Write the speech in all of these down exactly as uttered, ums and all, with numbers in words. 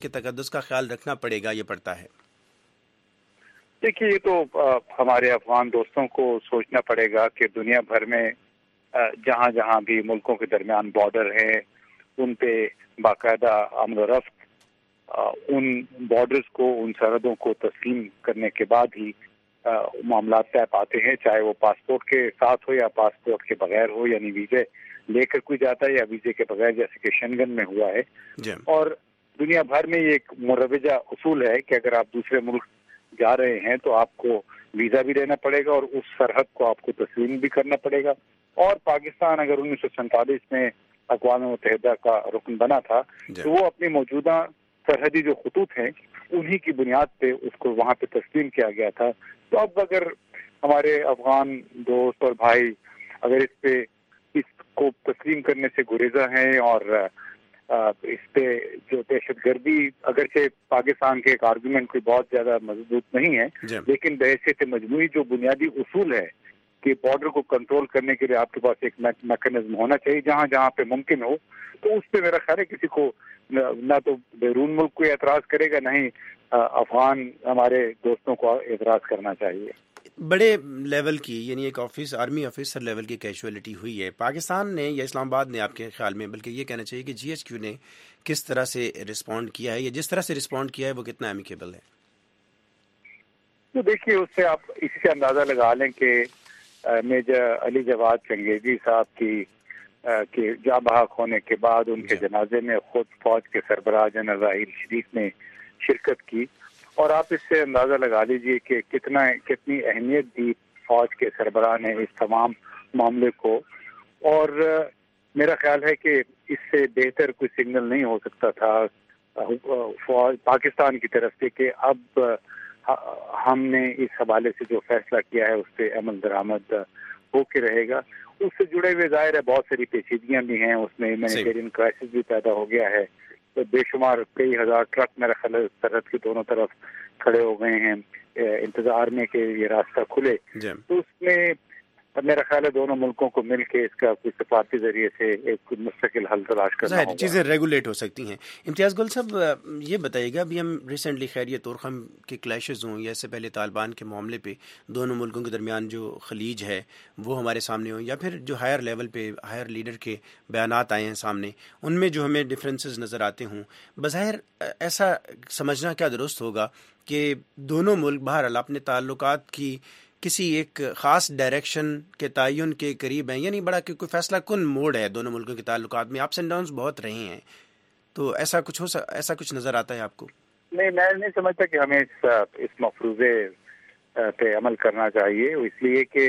کہ تقدس کا خیال رکھنا پڑے گا یہ پڑتا ہے؟ دیکھیے یہ تو ہمارے افغان دوستوں کو سوچنا پڑے گا کہ دنیا بھر میں جہاں جہاں بھی ملکوں کے درمیان بارڈر ہیں ان پہ باقاعدہ امن و رفت ان بارڈرز کو ان سرحدوں کو تسلیم کرنے کے بعد ہی معاملات طے پاتے ہیں، چاہے وہ پاسپورٹ کے ساتھ ہو یا پاسپورٹ کے بغیر ہو، یعنی ویزے لے کر کوئی جاتا ہے یا ویزے کے بغیر، جیسے کہ شنگن میں ہوا ہے جی. اور دنیا بھر میں یہ ایک مروجہ اصول ہے کہ اگر آپ دوسرے ملک جا رہے ہیں تو آپ کو ویزا بھی لینا پڑے گا اور اس سرحد کو آپ کو تسلیم بھی کرنا پڑے گا. اور پاکستان اگر انیس سو سینتالیس میں اقوام متحدہ کا رکن بنا تھا جی. تو وہ اپنی موجودہ سرحدی جو خطوط ہیں انہی کی بنیاد پہ اس کو وہاں پہ تسلیم کیا گیا تھا. تو اب اگر ہمارے افغان دوست اور بھائی اگر اس پہ اس کو تسلیم کرنے سے گریزہ ہیں اور اس پہ جو دہشت گردی اگرچہ پاکستان کے ایک آرگومنٹ کوئی بہت زیادہ مضبوط نہیں ہے جی. لیکن بحیثیت مجموعی جو بنیادی اصول ہے کہ بارڈر کو کنٹرول کرنے کے لیے آپ کے پاس ایک میکانزم ہونا چاہیے جہاں جہاں پہ ممکن ہو، تو اس پہ میرا خیال ہے کسی کو نہ تو بیرون ملک کوئی اعتراض کرے گا نہ ہی افغان ہمارے دوستوں کو اعتراض کرنا چاہیے. بڑے لیول کی یعنی ایک آفس آرمی آفیسر لیول کی کیجویلٹی ہوئی ہے پاکستان نے یا اسلام آباد نے، آپ کے خیال میں بلکہ یہ کہنا چاہیے کہ جی ایچ کیو نے کس طرح سے رسپونڈ کیا ہے یا جس طرح سے رسپونڈ کیا ہے وہ کتنا امیکیبل ہے؟ تو دیکھیے اس سے آپ اسی سے اندازہ لگا لیں کہ میجر علی جواد چنگیزی صاحب کی کہ جاں بحق ہونے کے بعد ان کے جنازے میں خود فوج کے سربراہ جنرل راحیل شریف نے شرکت کی اور آپ اس سے اندازہ لگا لیجئے کہ کتنا کتنی اہمیت دی فوج کے سربراہ نے اس تمام معاملے کو. اور میرا خیال ہے کہ اس سے بہتر کوئی سگنل نہیں ہو سکتا تھا فوج پاکستان کی طرف سے کہ اب ہم نے اس حوالے سے جو فیصلہ کیا ہے اس پہ عمل درآمد ہو کے رہے گا. اس سے جڑے ہوئے ظاہر ہے بہت ساری پیچیدگیاں بھی ہیں، اس میں ہیومینیٹیرین کرائسس بھی پیدا ہو گیا ہے، تو بے شمار کئی ہزار ٹرک میرا خیال ہے سرحد کی دونوں طرف کھڑے ہو گئے ہیں انتظار میں کہ یہ راستہ کھلے. تو اس میں میرا خیال ہے دونوں ملکوں کو مل کے اس کا کوئی سفارتی ذریعے سے ایک مستقل حل تلاش کرنا ہوگا. چیزیں ریگولیٹ ہو سکتی ہیں. امتیاز گل صاحب یہ بتائیے گا، ابھی ہم ریسنٹلی خیر یہ طورخم کے کلیشز ہوں یا اس سے پہلے طالبان کے معاملے پہ دونوں ملکوں کے درمیان جو خلیج ہے وہ ہمارے سامنے ہوں یا پھر جو ہائر لیول پہ ہائر لیڈر کے بیانات آئے ہیں سامنے، ان میں جو ہمیں ڈفرینسز نظر آتے ہوں، بظاہر ایسا سمجھنا کیا درست ہوگا کہ دونوں ملک بہرحال اپنے تعلقات کی کسی ایک خاص ڈائریکشن کے تعین کے قریب ہیں، یعنی بڑا کہ کوئی فیصلہ کن موڑ ہے دونوں ملکوں کے تعلقات میں، اپس اینڈ ڈاؤنز بہت رہے ہیں، تو ایسا کچھ ہو ایسا کچھ نظر آتا ہے آپ کو؟ نہیں، میں نہیں سمجھتا کہ ہمیں اس اس مفروضے پہ عمل کرنا چاہیے، اس لیے کہ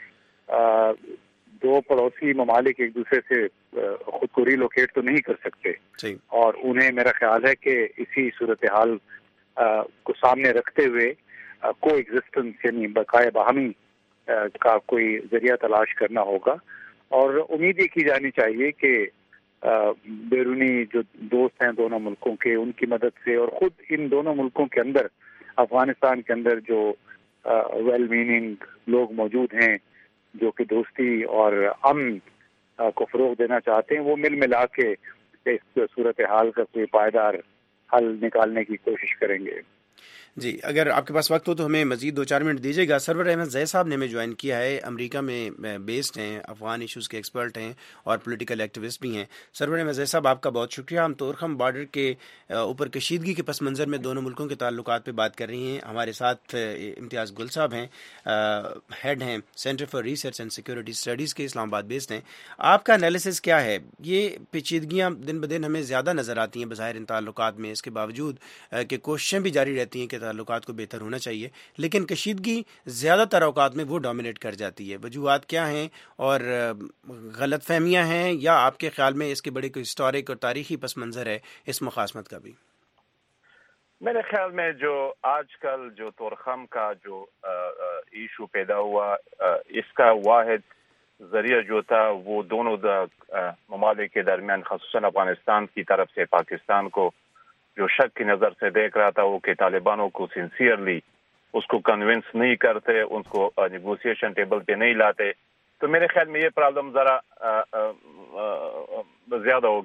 دو پڑوسی ممالک ایک دوسرے سے خود کو ریلوکیٹ تو نہیں کر سکتے صحیح. اور انہیں میرا خیال ہے کہ اسی صورتحال کو سامنے رکھتے ہوئے کو ایگزسٹنس یعنی بقائے باہمی کا کوئی ذریعہ تلاش کرنا ہوگا. اور امید یہ کی جانی چاہیے کہ بیرونی جو دوست ہیں دونوں ملکوں کے ان کی مدد سے اور خود ان دونوں ملکوں کے اندر افغانستان کے اندر جو ویل میننگ لوگ موجود ہیں جو کہ دوستی اور امن کو فروغ دینا چاہتے ہیں، وہ مل ملا کے اس صورتحال کا کوئی پائیدار حل نکالنے کی کوشش کریں گے. جی، اگر آپ کے پاس وقت ہو تو ہمیں مزید دو چار منٹ دیجیے گا. سرور احمد زئی صاحب نے ہمیں جوائن کیا ہے، امریکہ میں بیسڈ ہیں، افغان ایشوز کے ایکسپرٹ ہیں اور پولیٹیکل ایکٹیوسٹ بھی ہیں. سرور احمد زئی صاحب آپ کا بہت شکریہ. ہم طورخم بارڈر کے اوپر کشیدگی کے پس منظر میں دونوں ملکوں کے تعلقات پہ بات کر رہی ہیں. ہمارے ساتھ امتیاز گل صاحب ہیں، ہیڈ ہیں centre for research and security studies کے، اسلام آباد بیسڈ ہیں. آپ کا انالیسس کیا ہے؟ یہ پیچیدگیاں دن بدن ہمیں زیادہ نظر آتی ہیں بظاہر ان تعلقات میں، اس کے باوجود کہ کوششیں بھی جاری رہتی ہیں کہ تعلقات کو بہتر ہونا چاہیے، لیکن کشیدگی زیادہ تر اوقات میں وہ ڈومینیٹ کر جاتی ہے. وجوہات کیا ہیں اور غلط فہمیاں ہیں یا آپ کے خیال میں اس کے بڑے کوئی ہسٹورک اور تاریخی پس منظر ہے اس مخاصمت کا بھی؟ میرے خیال میں جو آج کل جو طورخم کا جو ایشو پیدا ہوا، اس کا واحد ذریعہ جو تھا وہ دونوں ممالک کے درمیان خصوصاً افغانستان کی طرف سے پاکستان کو جو شک کی نظر سے دیکھ رہا تھا وہ کہ طالبانوں کو سنسیئرلی اس کو کنونس نہیں کرتے، ان کو نیگوسیشن ٹیبل پہ نہیں لاتے. تو میرے خیال میں یہ پرابلم ذرا زیادہ ہو گیا.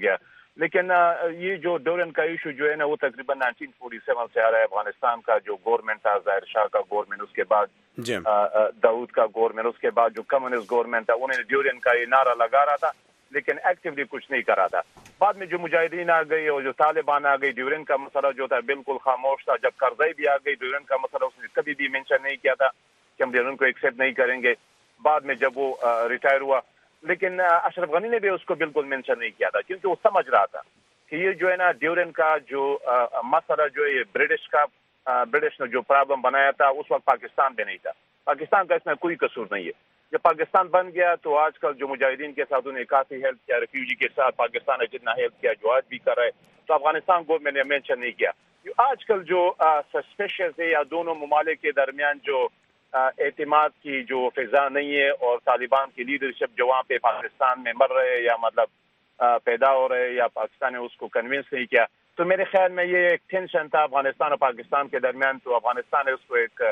لیکن یہ جو ڈورین کا ایشو جو ہے نا وہ تقریباً نائنٹین فورٹی سیون سے آ رہا ہے. افغانستان کا جو گورنمنٹ تھا ظاہر شاہ کا گورنمنٹ, اس کے بعد داؤد کا گورنمنٹ, اس کے بعد جو کمیونسٹ گورنمنٹ تھا انہوں نے ڈورین کا یہ نعرہ لگا رہا تھا لیکن ایکٹیولی کچھ نہیں کرا تھا. بعد میں جو مجاہدین آ گئی اور جو طالبان آ گئی, ڈورین کا مسئلہ جو تھا بالکل خاموش تھا. جب کرزئی بھی آ گئی, ڈورین کا مسئلہ اس نے کبھی بھی مینشن نہیں کیا تھا کہ ہم ڈورین کو ایکسیپٹ نہیں کریں گے. بعد میں جب وہ ریٹائر ہوا, لیکن اشرف غنی نے بھی اس کو بالکل مینشن نہیں کیا تھا کیونکہ وہ سمجھ رہا تھا کہ یہ جو ہے نا ڈیورن کا جو مسئلہ جو ہے یہ برٹش کا برٹش نے جو پرابلم بنایا تھا اس وقت پاکستان میں نہیں تھا. پاکستان کا اس میں کوئی قصور نہیں ہے. جب پاکستان بن گیا تو آج کل جو مجاہدین کے ساتھ انہیں کافی ہیلپ کیا, ریفیوجی کے ساتھ پاکستان نے جتنا ہیلپ کیا جو آج بھی کر رہا ہے, تو افغانستان کو میں نے مینشن نہیں کیا. آج کل جو سسپیشس ہے یا دونوں ممالک کے درمیان جو اعتماد کی جو فضا نہیں ہے, اور طالبان کی لیڈرشپ جو وہاں پہ پاکستان میں مر رہے یا مطلب پیدا ہو رہے یا پاکستان نے اس کو کنونس نہیں کیا, تو میرے خیال میں یہ ایک ٹینشن تھا افغانستان اور پاکستان کے درمیان. تو افغانستان نے اس کو ایک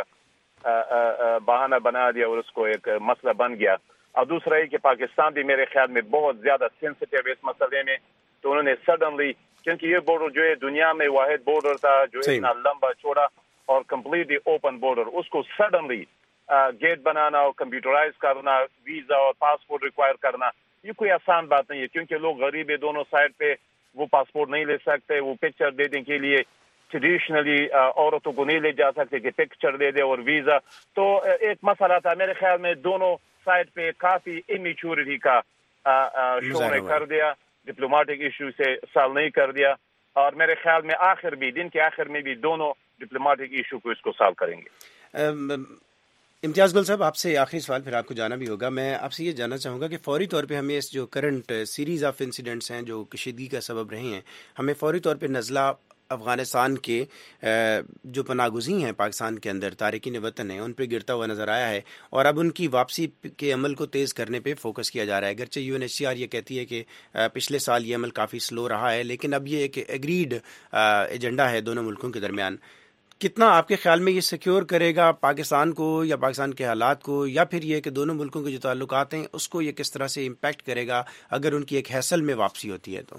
بہانہ بنا دیا اور اس کو ایک مسئلہ بن گیا. اور دوسرا ہے کہ پاکستان بھی میرے خیال میں بہت زیادہ سینسیٹیو ہے اس مسئلے میں, تو انہوں نے سڈنلی, کیونکہ یہ بارڈر جو ہے دنیا میں واحد بارڈر تھا جو اتنا لمبا چوڑا اور کمپلیٹلی اوپن بارڈر, اس کو سڈنلی گیٹ بنانا اور کمپیوٹرائز کرنا, ویزا اور پاسپورٹ ریکوائر کرنا, یہ کوئی آسان بات نہیں ہے کیونکہ لوگ غریب ہے دونوں سائڈ پہ, وہ پاسپورٹ نہیں لے سکتے, وہ پکچر دینے کے لیے ٹریڈیشنلی عورتوں کو نہیں لے جا سکتے کہ پکچر دے دے اور ویزا. تو ایک مسئلہ تھا میرے خیال میں, دونوں سائڈ پہ کافی امیچورٹی کا شو نے کر دیا, ڈپلومیٹک ایشو سے سال نہیں کر دیا, اور میرے خیال میں آخر بھی دن کے آخر میں بھی دونوں ڈپلومیٹک ایشو کو اس کو سالو کریں گے. امتیاز گل صاحب, آپ سے آخری سوال, پھر آپ کو جانا بھی ہوگا. میں آپ سے یہ جاننا چاہوں گا کہ فوری طور پہ ہمیں اس جو کرنٹ سیریز آف انسیڈنٹس ہیں جو کشیدگی کا سبب رہے ہیں, ہمیں فوری طور پہ نزلہ افغانستان کے جو پناہ گزین ہیں پاکستان کے اندر, تارکین وطن ہیں, ان پہ گرتا ہوا نظر آیا ہے, اور اب ان کی واپسی کے عمل کو تیز کرنے پہ فوکس کیا جا رہا ہے. اگرچہ U N H C R یہ کہتی ہے کہ پچھلے سال یہ عمل کافی سلو رہا ہے, لیکن اب یہ ایک ایگریڈ ایجنڈا ہے دونوں ملکوں کے درمیان. کتنا آپ کے خیال میں یہ سیکیور کرے گا پاکستان کو یا پاکستان کے حالات کو, یا پھر یہ کہ دونوں ملکوں کے جو تعلقات ہیں اس کو یہ کس طرح سے امپیکٹ کرے گا اگر ان کی ایک حیصل میں واپسی ہوتی ہے؟ تو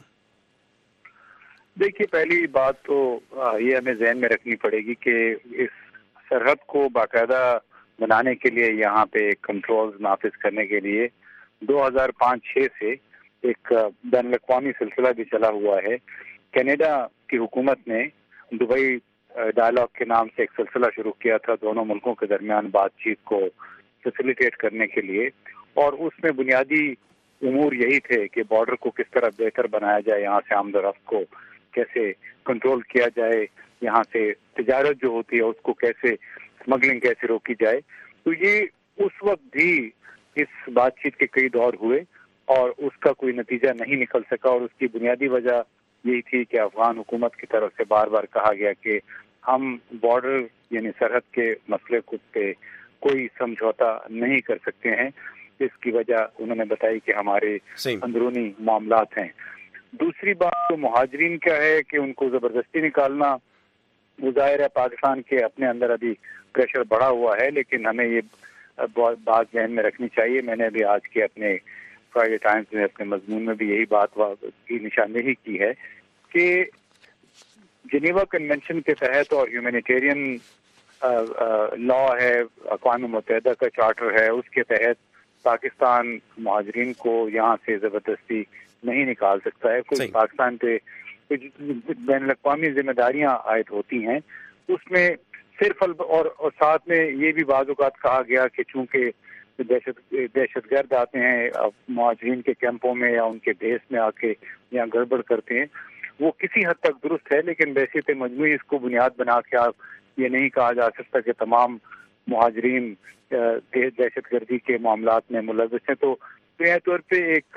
دیکھیے, پہلی بات تو یہ ہمیں ذہن میں رکھنی پڑے گی کہ اس سرحد کو باقاعدہ بنانے کے لیے, یہاں پہ کنٹرول نافذ کرنے کے لیے دو ہزار پانچ چھ سے ایک بین الاقوامی سلسلہ بھی چلا ہوا ہے. کینیڈا کی حکومت نے دبئی ڈائلاگ کے نام سے ایک سلسلہ شروع کیا تھا دونوں ملکوں کے درمیان بات چیت کو فیسیلیٹیٹ کرنے کے لیے, اور اس میں بنیادی امور یہی تھے کہ بارڈر کو کس طرح بہتر بنایا جائے, یہاں سے آمد و رفت کو کیسے کنٹرول کیا جائے, یہاں سے تجارت جو ہوتی ہے اس کو کیسے اسمگلنگ کیسے روکی جائے. تو یہ اس وقت بھی اس بات چیت کے کئی دور ہوئے اور اس کا کوئی نتیجہ نہیں نکل سکا, اور اس کی بنیادی وجہ یہی تھی کہ افغان حکومت کی طرف سے بار بار کہا گیا کہ ہم بارڈر یعنی سرحد کے مسئلے کو پہ کوئی سمجھوتا نہیں کر سکتے ہیں. اس کی وجہ انہوں نے بتائی کہ ہمارے اندرونی معاملات ہیں. دوسری بات تو مہاجرین کا ہے کہ ان کو زبردستی نکالنا, وہ ظاہر ہے پاکستان کے اپنے اندر ابھی پریشر بڑھا ہوا ہے, لیکن ہمیں یہ بات ذہن میں رکھنی چاہیے. میں نے ابھی آج کے اپنے فرائیڈے ٹائمز میں اپنے مضمون میں بھی یہی بات کی نشاندہی کی ہے کہ جنیوا کنونشن کے تحت اور ہیومینیٹیرین لا ہے, اقوام متحدہ کا چارٹر ہے, اس کے تحت پاکستان مہاجرین کو یہاں سے زبردستی نہیں نکال سکتا ہے. کچھ پاکستان پہ بین الاقوامی ذمہ داریاں عائد ہوتی ہیں, اس میں صرف اور, اور ساتھ میں یہ بھی بعض اوقات کہا گیا کہ چونکہ دہشت دہشت گرد آتے ہیں مہاجرین کے کیمپوں میں یا ان کے بیس میں آ کے یہاں گڑبڑ کرتے ہیں, وہ کسی حد تک درست ہے, لیکن بحیثیت مجموعی اس کو بنیاد بنا کے آپ یہ نہیں کہا جا سکتا کہ تمام مہاجرین دہشت گردی کے معاملات میں ملوث ہیں. تو بنیادی طور پہ ایک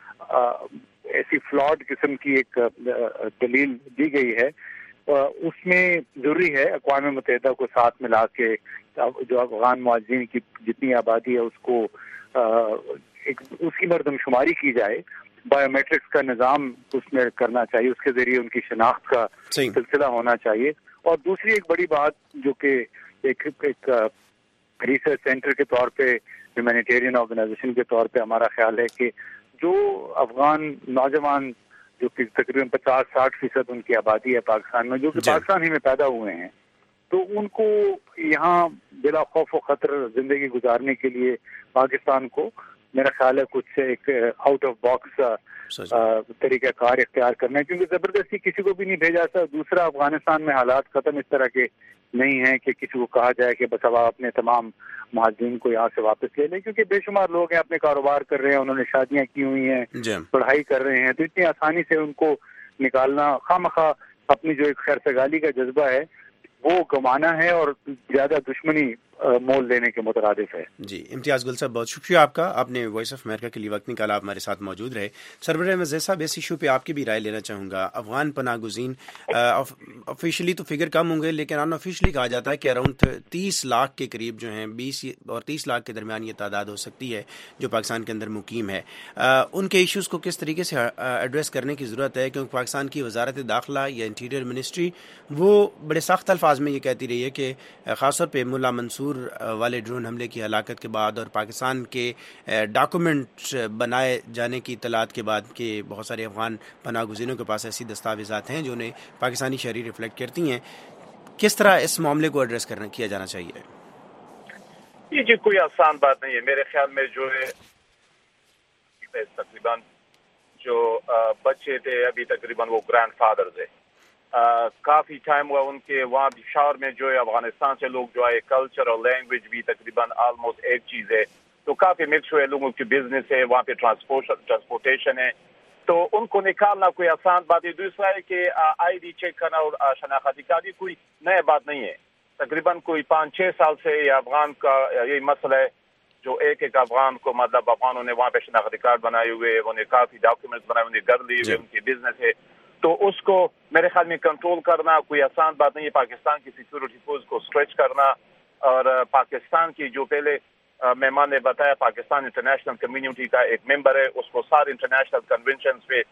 ایسی فلاڈ قسم کی ایک دلیل دی گئی ہے. اس میں ضروری ہے اقوام متحدہ کو ساتھ ملا کے جو افغان مہاجرین کی جتنی آبادی ہے اس کو ایک اس کی مردم شماری کی جائے, بایو میٹرکس کا نظام اس میں کرنا چاہیے, اس کے ذریعے ان کی شناخت کا سلسلہ ہونا چاہیے. اور دوسری ایک بڑی بات جو کہ ایک ایک ریسرچ سینٹر کے طور پہ, ہیومینیٹیرین آرگنائزیشن کے طور پہ ہمارا خیال ہے کہ جو افغان نوجوان جو کہ تقریباً پچاس ساٹھ فیصد ان کی آبادی ہے پاکستان میں، جو کہ پاکستان ہی میں پیدا ہوئے ہیں، تو ان کو یہاں بلا خوف و خطر زندگی گزارنے کے لیے پاکستان کو میرا خیال ہے کچھ ایک آؤٹ آف باکس طریقہ کار اختیار کرنا ہے، کیونکہ زبردستی کسی کو بھی نہیں بھیجا سکتا۔ دوسرا، افغانستان میں حالات ختم اس طرح کے نہیں ہیں کہ کسی کو کہا جائے کہ بس اب آپ اپنے تمام مہاجرین کو یہاں سے واپس لے لیں، کیونکہ بے شمار لوگ ہیں اپنے کاروبار کر رہے ہیں، انہوں نے شادیاں کی ہوئی ہیں، پڑھائی کر رہے ہیں، تو اتنی آسانی سے ان کو نکالنا خواہ مخواہ اپنی جو ایک خیر سگالی کا جذبہ ہے وہ گمانا ہے اور زیادہ دشمنی مول لینے کے مترادف ہے۔ جی امتیاز گل صاحب، بہت شکریہ آپ کا، آپ نے وائس آف امریکہ کے لیے وقت نکالا، آپ ہمارے ساتھ موجود رہے۔ سرور احمد زئی صاحب، اس ایشو پہ آپ کی بھی رائے لینا چاہوں گا۔ افغان پناہ گزین آفیشلی تو فگر کم ہوں گے، لیکن ان آفیشلی کہا جاتا ہے کہ اراؤنڈ تیس لاکھ کے قریب جو ہیں، بیس اور تیس لاکھ کے درمیان یہ تعداد ہو سکتی ہے جو پاکستان کے اندر مقیم ہے۔ ان کے ایشوز کو کس طریقے سے ایڈریس کرنے کی ضرورت ہے، کیونکہ پاکستان کی وزارت داخلہ یا انٹیریئر منسٹری وہ بڑے سخت الفاظ میں یہ کہتی رہی ہے کہ خاص طور پہ ملا منصور والے ڈرون حملے کی ہلاکت کے بعد اور پاکستان کے ڈاکومنٹ بنائے جانے کی اطلاعات کے بعد کہ بہت سارے افغان پناہ گزینوں کے پاس ایسی دستاویزات ہیں جو انہیں پاکستانی شہری ریفلیکٹ کرتی ہیں، کس طرح اس معاملے کو ایڈریس کرنا کیا جانا چاہیے؟ یہ جی کوئی آسان بات نہیں ہے میرے خیال میں، جو ہے تقریباً جو بچے تھے ابھی تقریباً وہ گرینڈ فادرز ہیں، کافی ٹائم ہوا ان کے وہاں پشاور میں جو ہے افغانستان سے لوگ جو ہے کلچر اور لینگویج بھی تقریباً آلموسٹ ایک چیز ہے، تو کافی مکس ہوئے، لوگوں کی بزنس ہے وہاں پہ، ٹرانسپورٹیشن ہے، تو ان کو نکالنا کوئی آسان بات ہے۔ دوسرا ہے کہ آئی ڈی چیک کرنا اور شناختی کارڈ کوئی نیا بات نہیں ہے، تقریباً کوئی پانچ چھ سال سے یہ افغان کا یہی مسئلہ ہے، جو ایک ایک افغان کو مطلب افغانوں نے وہاں پہ شناختی کارڈ بنائے ہوئے، انہیں کافی ڈاکیومنٹس بنائے ہوئے، گھر لیے ہوئے، ان کی بزنس ہے، تو اس کو میرے خیال میں کنٹرول کرنا کوئی آسان بات نہیں ہے۔ پاکستان کی سیکورٹی فورس کو اسٹریچ کرنا، اور پاکستان کی جو پہلے مہمان نے بتایا پاکستان انٹرنیشنل کمیونٹی کا ایک ممبر ہے، اس کو سارے انٹرنیشنل کنونشنز پہ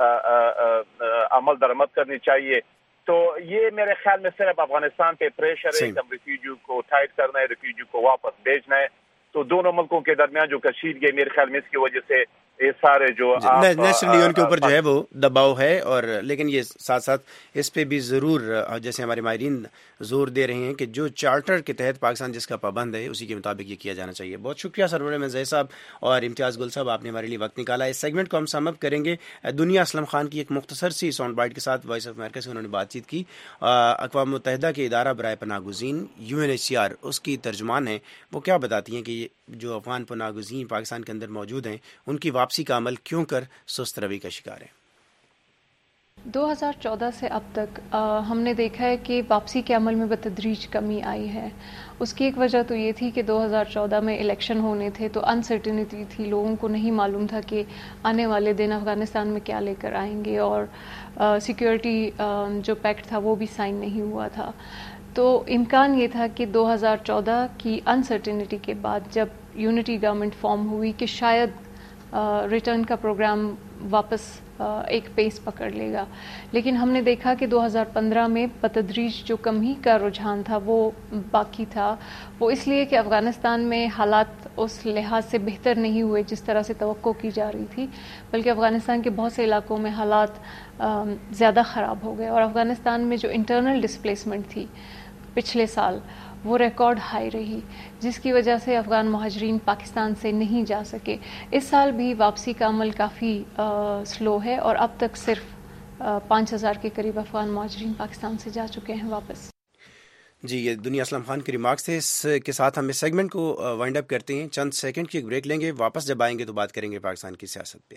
عمل درآمد کرنی چاہیے۔ تو یہ میرے خیال میں صرف افغانستان پہ پریشر ہے، ریفیوجی کو ٹائٹ کرنا ہے، ریفیوجی کو واپس بھیجنا ہے، تو دونوں ملکوں کے درمیان جو کشیدگی ہے میرے خیال میں اس کی وجہ سے یہ سارے جو نیچرلی ان کے اوپر جو ہے وہ دباؤ ہے، اور لیکن یہ ساتھ ساتھ اس پہ بھی ضرور جیسے ہمارے ماہرین زور دے رہے ہیں کہ جو چارٹر کے تحت پاکستان جس کا پابند ہے اسی کے مطابق یہ کیا جانا چاہیے۔ بہت شکریہ سرور احمد زئی صاحب اور امتیاز گل صاحب، آپ نے ہمارے لیے وقت نکالا۔ اس سیگمنٹ کو ہم سم اپ کریں گے دنیا اسلم خان کی ایک مختصر سی ساؤنڈ بائٹ کے ساتھ۔ وائس آف امریکہ سے انہوں نے بات چیت کی، اقوام متحدہ کے ادارہ برائے پناہ گزین U N H C R اس کی ترجمان ہیں، وہ کیا بتاتی ہیں کہ جو افغان پناہ گزین پاکستان کے اندر موجود ہیں ان کی واپسی کا عمل کیوں کر سست روی کا شکار ہے۔ دو ہزار چودہ سے اب تک آ, ہم نے دیکھا ہے کہ واپسی کے عمل میں بتدریج کمی آئی ہے۔ اس کی ایک وجہ تو یہ تھی کہ دو ہزار چودہ میں الیکشن ہونے تھے تو انسرٹینٹی تھی، لوگوں کو نہیں معلوم تھا کہ آنے والے دن افغانستان میں کیا لے کر آئیں گے، اور سیکیورٹی جو پیکٹ تھا وہ بھی سائن نہیں ہوا تھا۔ تو امکان یہ تھا کہ دو ہزار چودہ کی انسرٹینٹی کے بعد جب یونٹی گورنمنٹ فارم ہوئی کہ شاید ریٹرن کا پروگرام واپس ایک پیس پکڑ لے گا، لیکن ہم نے دیکھا کہ دو ہزار پندرہ میں بتدریج جو کمی کا رجحان تھا وہ باقی تھا، وہ اس لیے کہ افغانستان میں حالات اس لحاظ سے بہتر نہیں ہوئے جس طرح سے توقع کی جا رہی تھی، بلکہ افغانستان کے بہت سے علاقوں میں حالات زیادہ خراب ہو گئے، اور افغانستان میں جو انٹرنل ڈسپلیسمنٹ تھی پچھلے سال وہ ریکارڈ ہائی رہی، جس کی وجہ سے افغان مہاجرین پاکستان سے نہیں جا سکے۔ اس سال بھی واپسی کا عمل کافی سلو ہے، اور اب تک صرف پانچ ہزار کے قریب افغان مہاجرین پاکستان سے جا چکے ہیں واپس۔ جی یہ دنیا اسلم خان کے ریمارکس تھے، اس کے ساتھ ہم اس سیگمنٹ کو وائنڈ اپ کرتے ہیں، چند سیکنڈ کی ایک بریک لیں گے، واپس جب آئیں گے تو بات کریں گے پاکستان کی سیاست پہ۔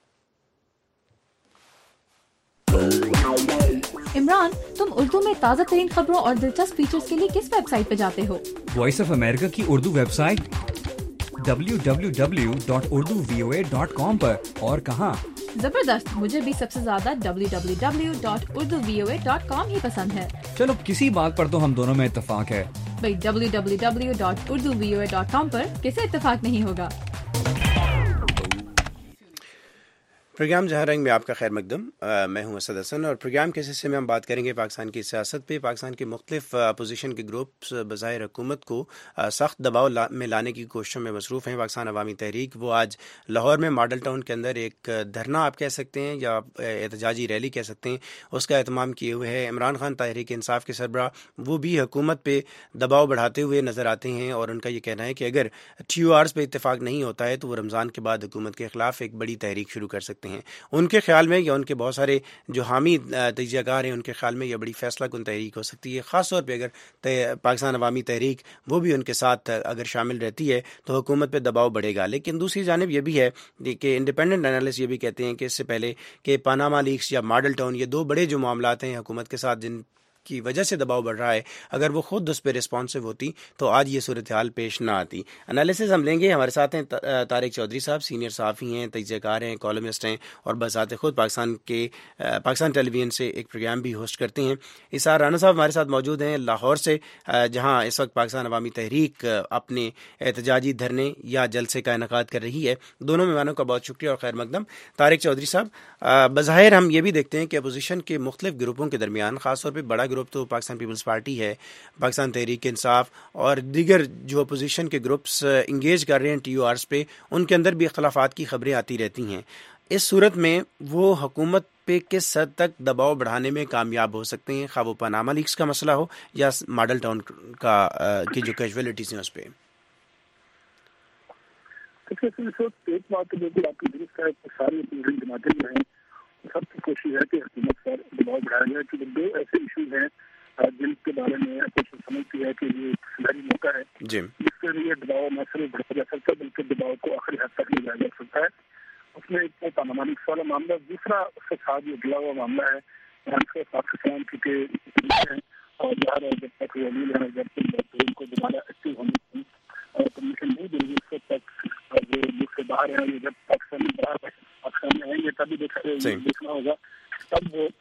عمران، تم اردو میں تازہ ترین خبروں اور دلچسپ فیچرز کے لیے کس ویب سائٹ پہ جاتے ہو؟ وائس آف امریکہ کی Urdu website W W W dot Urdu V O A dot com پر۔ اور کہاں؟ زبردست، مجھے بھی سب سے زیادہ W W W dot Urdu V O A dot com ہی پسند ہے۔ چلو کسی بات پر تو ہم دونوں میں اتفاق ہے۔ بھائی W W W dot Urdu V O A dot com پر کسے اتفاق نہیں ہوگا؟ پروگرام جہاں رنگ میں آپ کا خیر مقدم. میں ہوں اسد حسن اور پروگرام کے حصے میں ہم بات کریں گے پاکستان کی سیاست پہ. پاکستان کے مختلف اپوزیشن کے گروپس بظاہر حکومت کو سخت دباؤ میں لانے کی کوششوں میں مصروف ہیں. پاکستان عوامی تحریک وہ آج لاہور میں ماڈل ٹاؤن کے اندر ایک دھرنا آپ کہہ سکتے ہیں یا احتجاجی ریلی کہہ سکتے ہیں, اس کا اہتمام کیے ہوئے ہے. عمران خان تحریک انصاف کے سربراہ وہ بھی حکومت پہ دباؤ بڑھاتے ہوئے نظر آتے ہیں اور ان کا یہ کہنا ہے کہ اگر ٹی او آرز پہ اتفاق نہیں ہوتا ہے تو وہ رمضان کے بعد حکومت کے خلاف ایک بڑی تحریک شروع کر سکتے ہیں. ان کے خیال میں یا ان کے بہت سارے جو حامی تجزیہ کار ہیں ان کے خیال میں یہ بڑی فیصلہ کن تحریک ہو سکتی ہے, خاص طور پہ اگر پاکستان عوامی تحریک وہ بھی ان کے ساتھ اگر شامل رہتی ہے تو حکومت پہ دباؤ بڑھے گا. لیکن دوسری جانب یہ بھی ہے کہ انڈیپینڈنٹ انالسٹ یہ بھی کہتے ہیں کہ اس سے پہلے کہ پاناما لیکس یا ماڈل ٹاؤن یہ دو بڑے جو معاملات ہیں حکومت کے ساتھ جن کی وجہ سے دباؤ بڑھ رہا ہے, اگر وہ خود اس پہ رسپانسو ہوتی تو آج یہ صورتحال پیش نہ آتی. انالیسز ہم لیں گے. ہمارے ساتھ ہیں طارق چودھری صاحب, سینئر صحافی ہیں, تجزیہ کار ہیں, کالمسٹ ہیں اور بذات خود پاکستان کے پاکستان ٹیلی ویژن سے ایک پروگرام بھی ہوسٹ کرتے ہیں. اسار رانا صاحب ہمارے ساتھ موجود ہیں لاہور سے, جہاں اس وقت پاکستان عوامی تحریک اپنے احتجاجی دھرنے یا جلسے کا انعقاد کر رہی ہے. دونوں مہمانوں کا بہت شکریہ اور خیر مقدم. طارق چودھری صاحب, بظاہر ہم یہ بھی دیکھتے ہیں کہ اپوزیشن کے مختلف گروپوں کے درمیان, خاص طور پہ بڑا گروپ تو پاکستان پیپلز پارٹی ہے, پاکستان تحریک انصاف اور دیگر جو اپوزیشن کے گروپس انگیج کر رہے ہیں ٹی او آرز پہ, ان کے اندر بھی اختلافات کی خبریں آتی رہتی ہیں. اس صورت میں وہ حکومت پہ کس حد تک دباؤ بڑھانے میں کامیاب ہو سکتے ہیں, خواہ وہ پاناما لیکس کا مسئلہ ہو یا ماڈل ٹاؤن کا کی جو کیجویلٹیز ہیں اس پہ؟ ایک بات تو بالکل آپ کی درست ہے کہ ساری جماعتیں جو ہیں سب کی کوشش ہے کہ حکومت پر دباؤ بڑھایا جائے, کیونکہ دو ایسے ایشوز ہیں جن کے بارے میں کچھ سمجھتی ہے کہ یہ سنہری موقع ہے جس کے لیے دباؤ نہ صرف بڑھا جا سکتا ہے بلکہ دباؤ کو آخری حد تک لے جایا جا سکتا ہے. اس میں ایک پاناما لیکس والا معاملہ, دوسرا فساد یہ گلا ہوا معاملہ ہے پاکستان کی اور ظاہر ہے جب تک ولیل ہے جب تک ان کو دوبارہ ایکٹیو ہونے کی کمیشن نہیں دے گی اس وقت تک جو ملک سے باہر ہیں, یہ جب پاکستان میں باہر پاکستان میں آئیں گے تبھی دیکھنا ہوگا تب وہ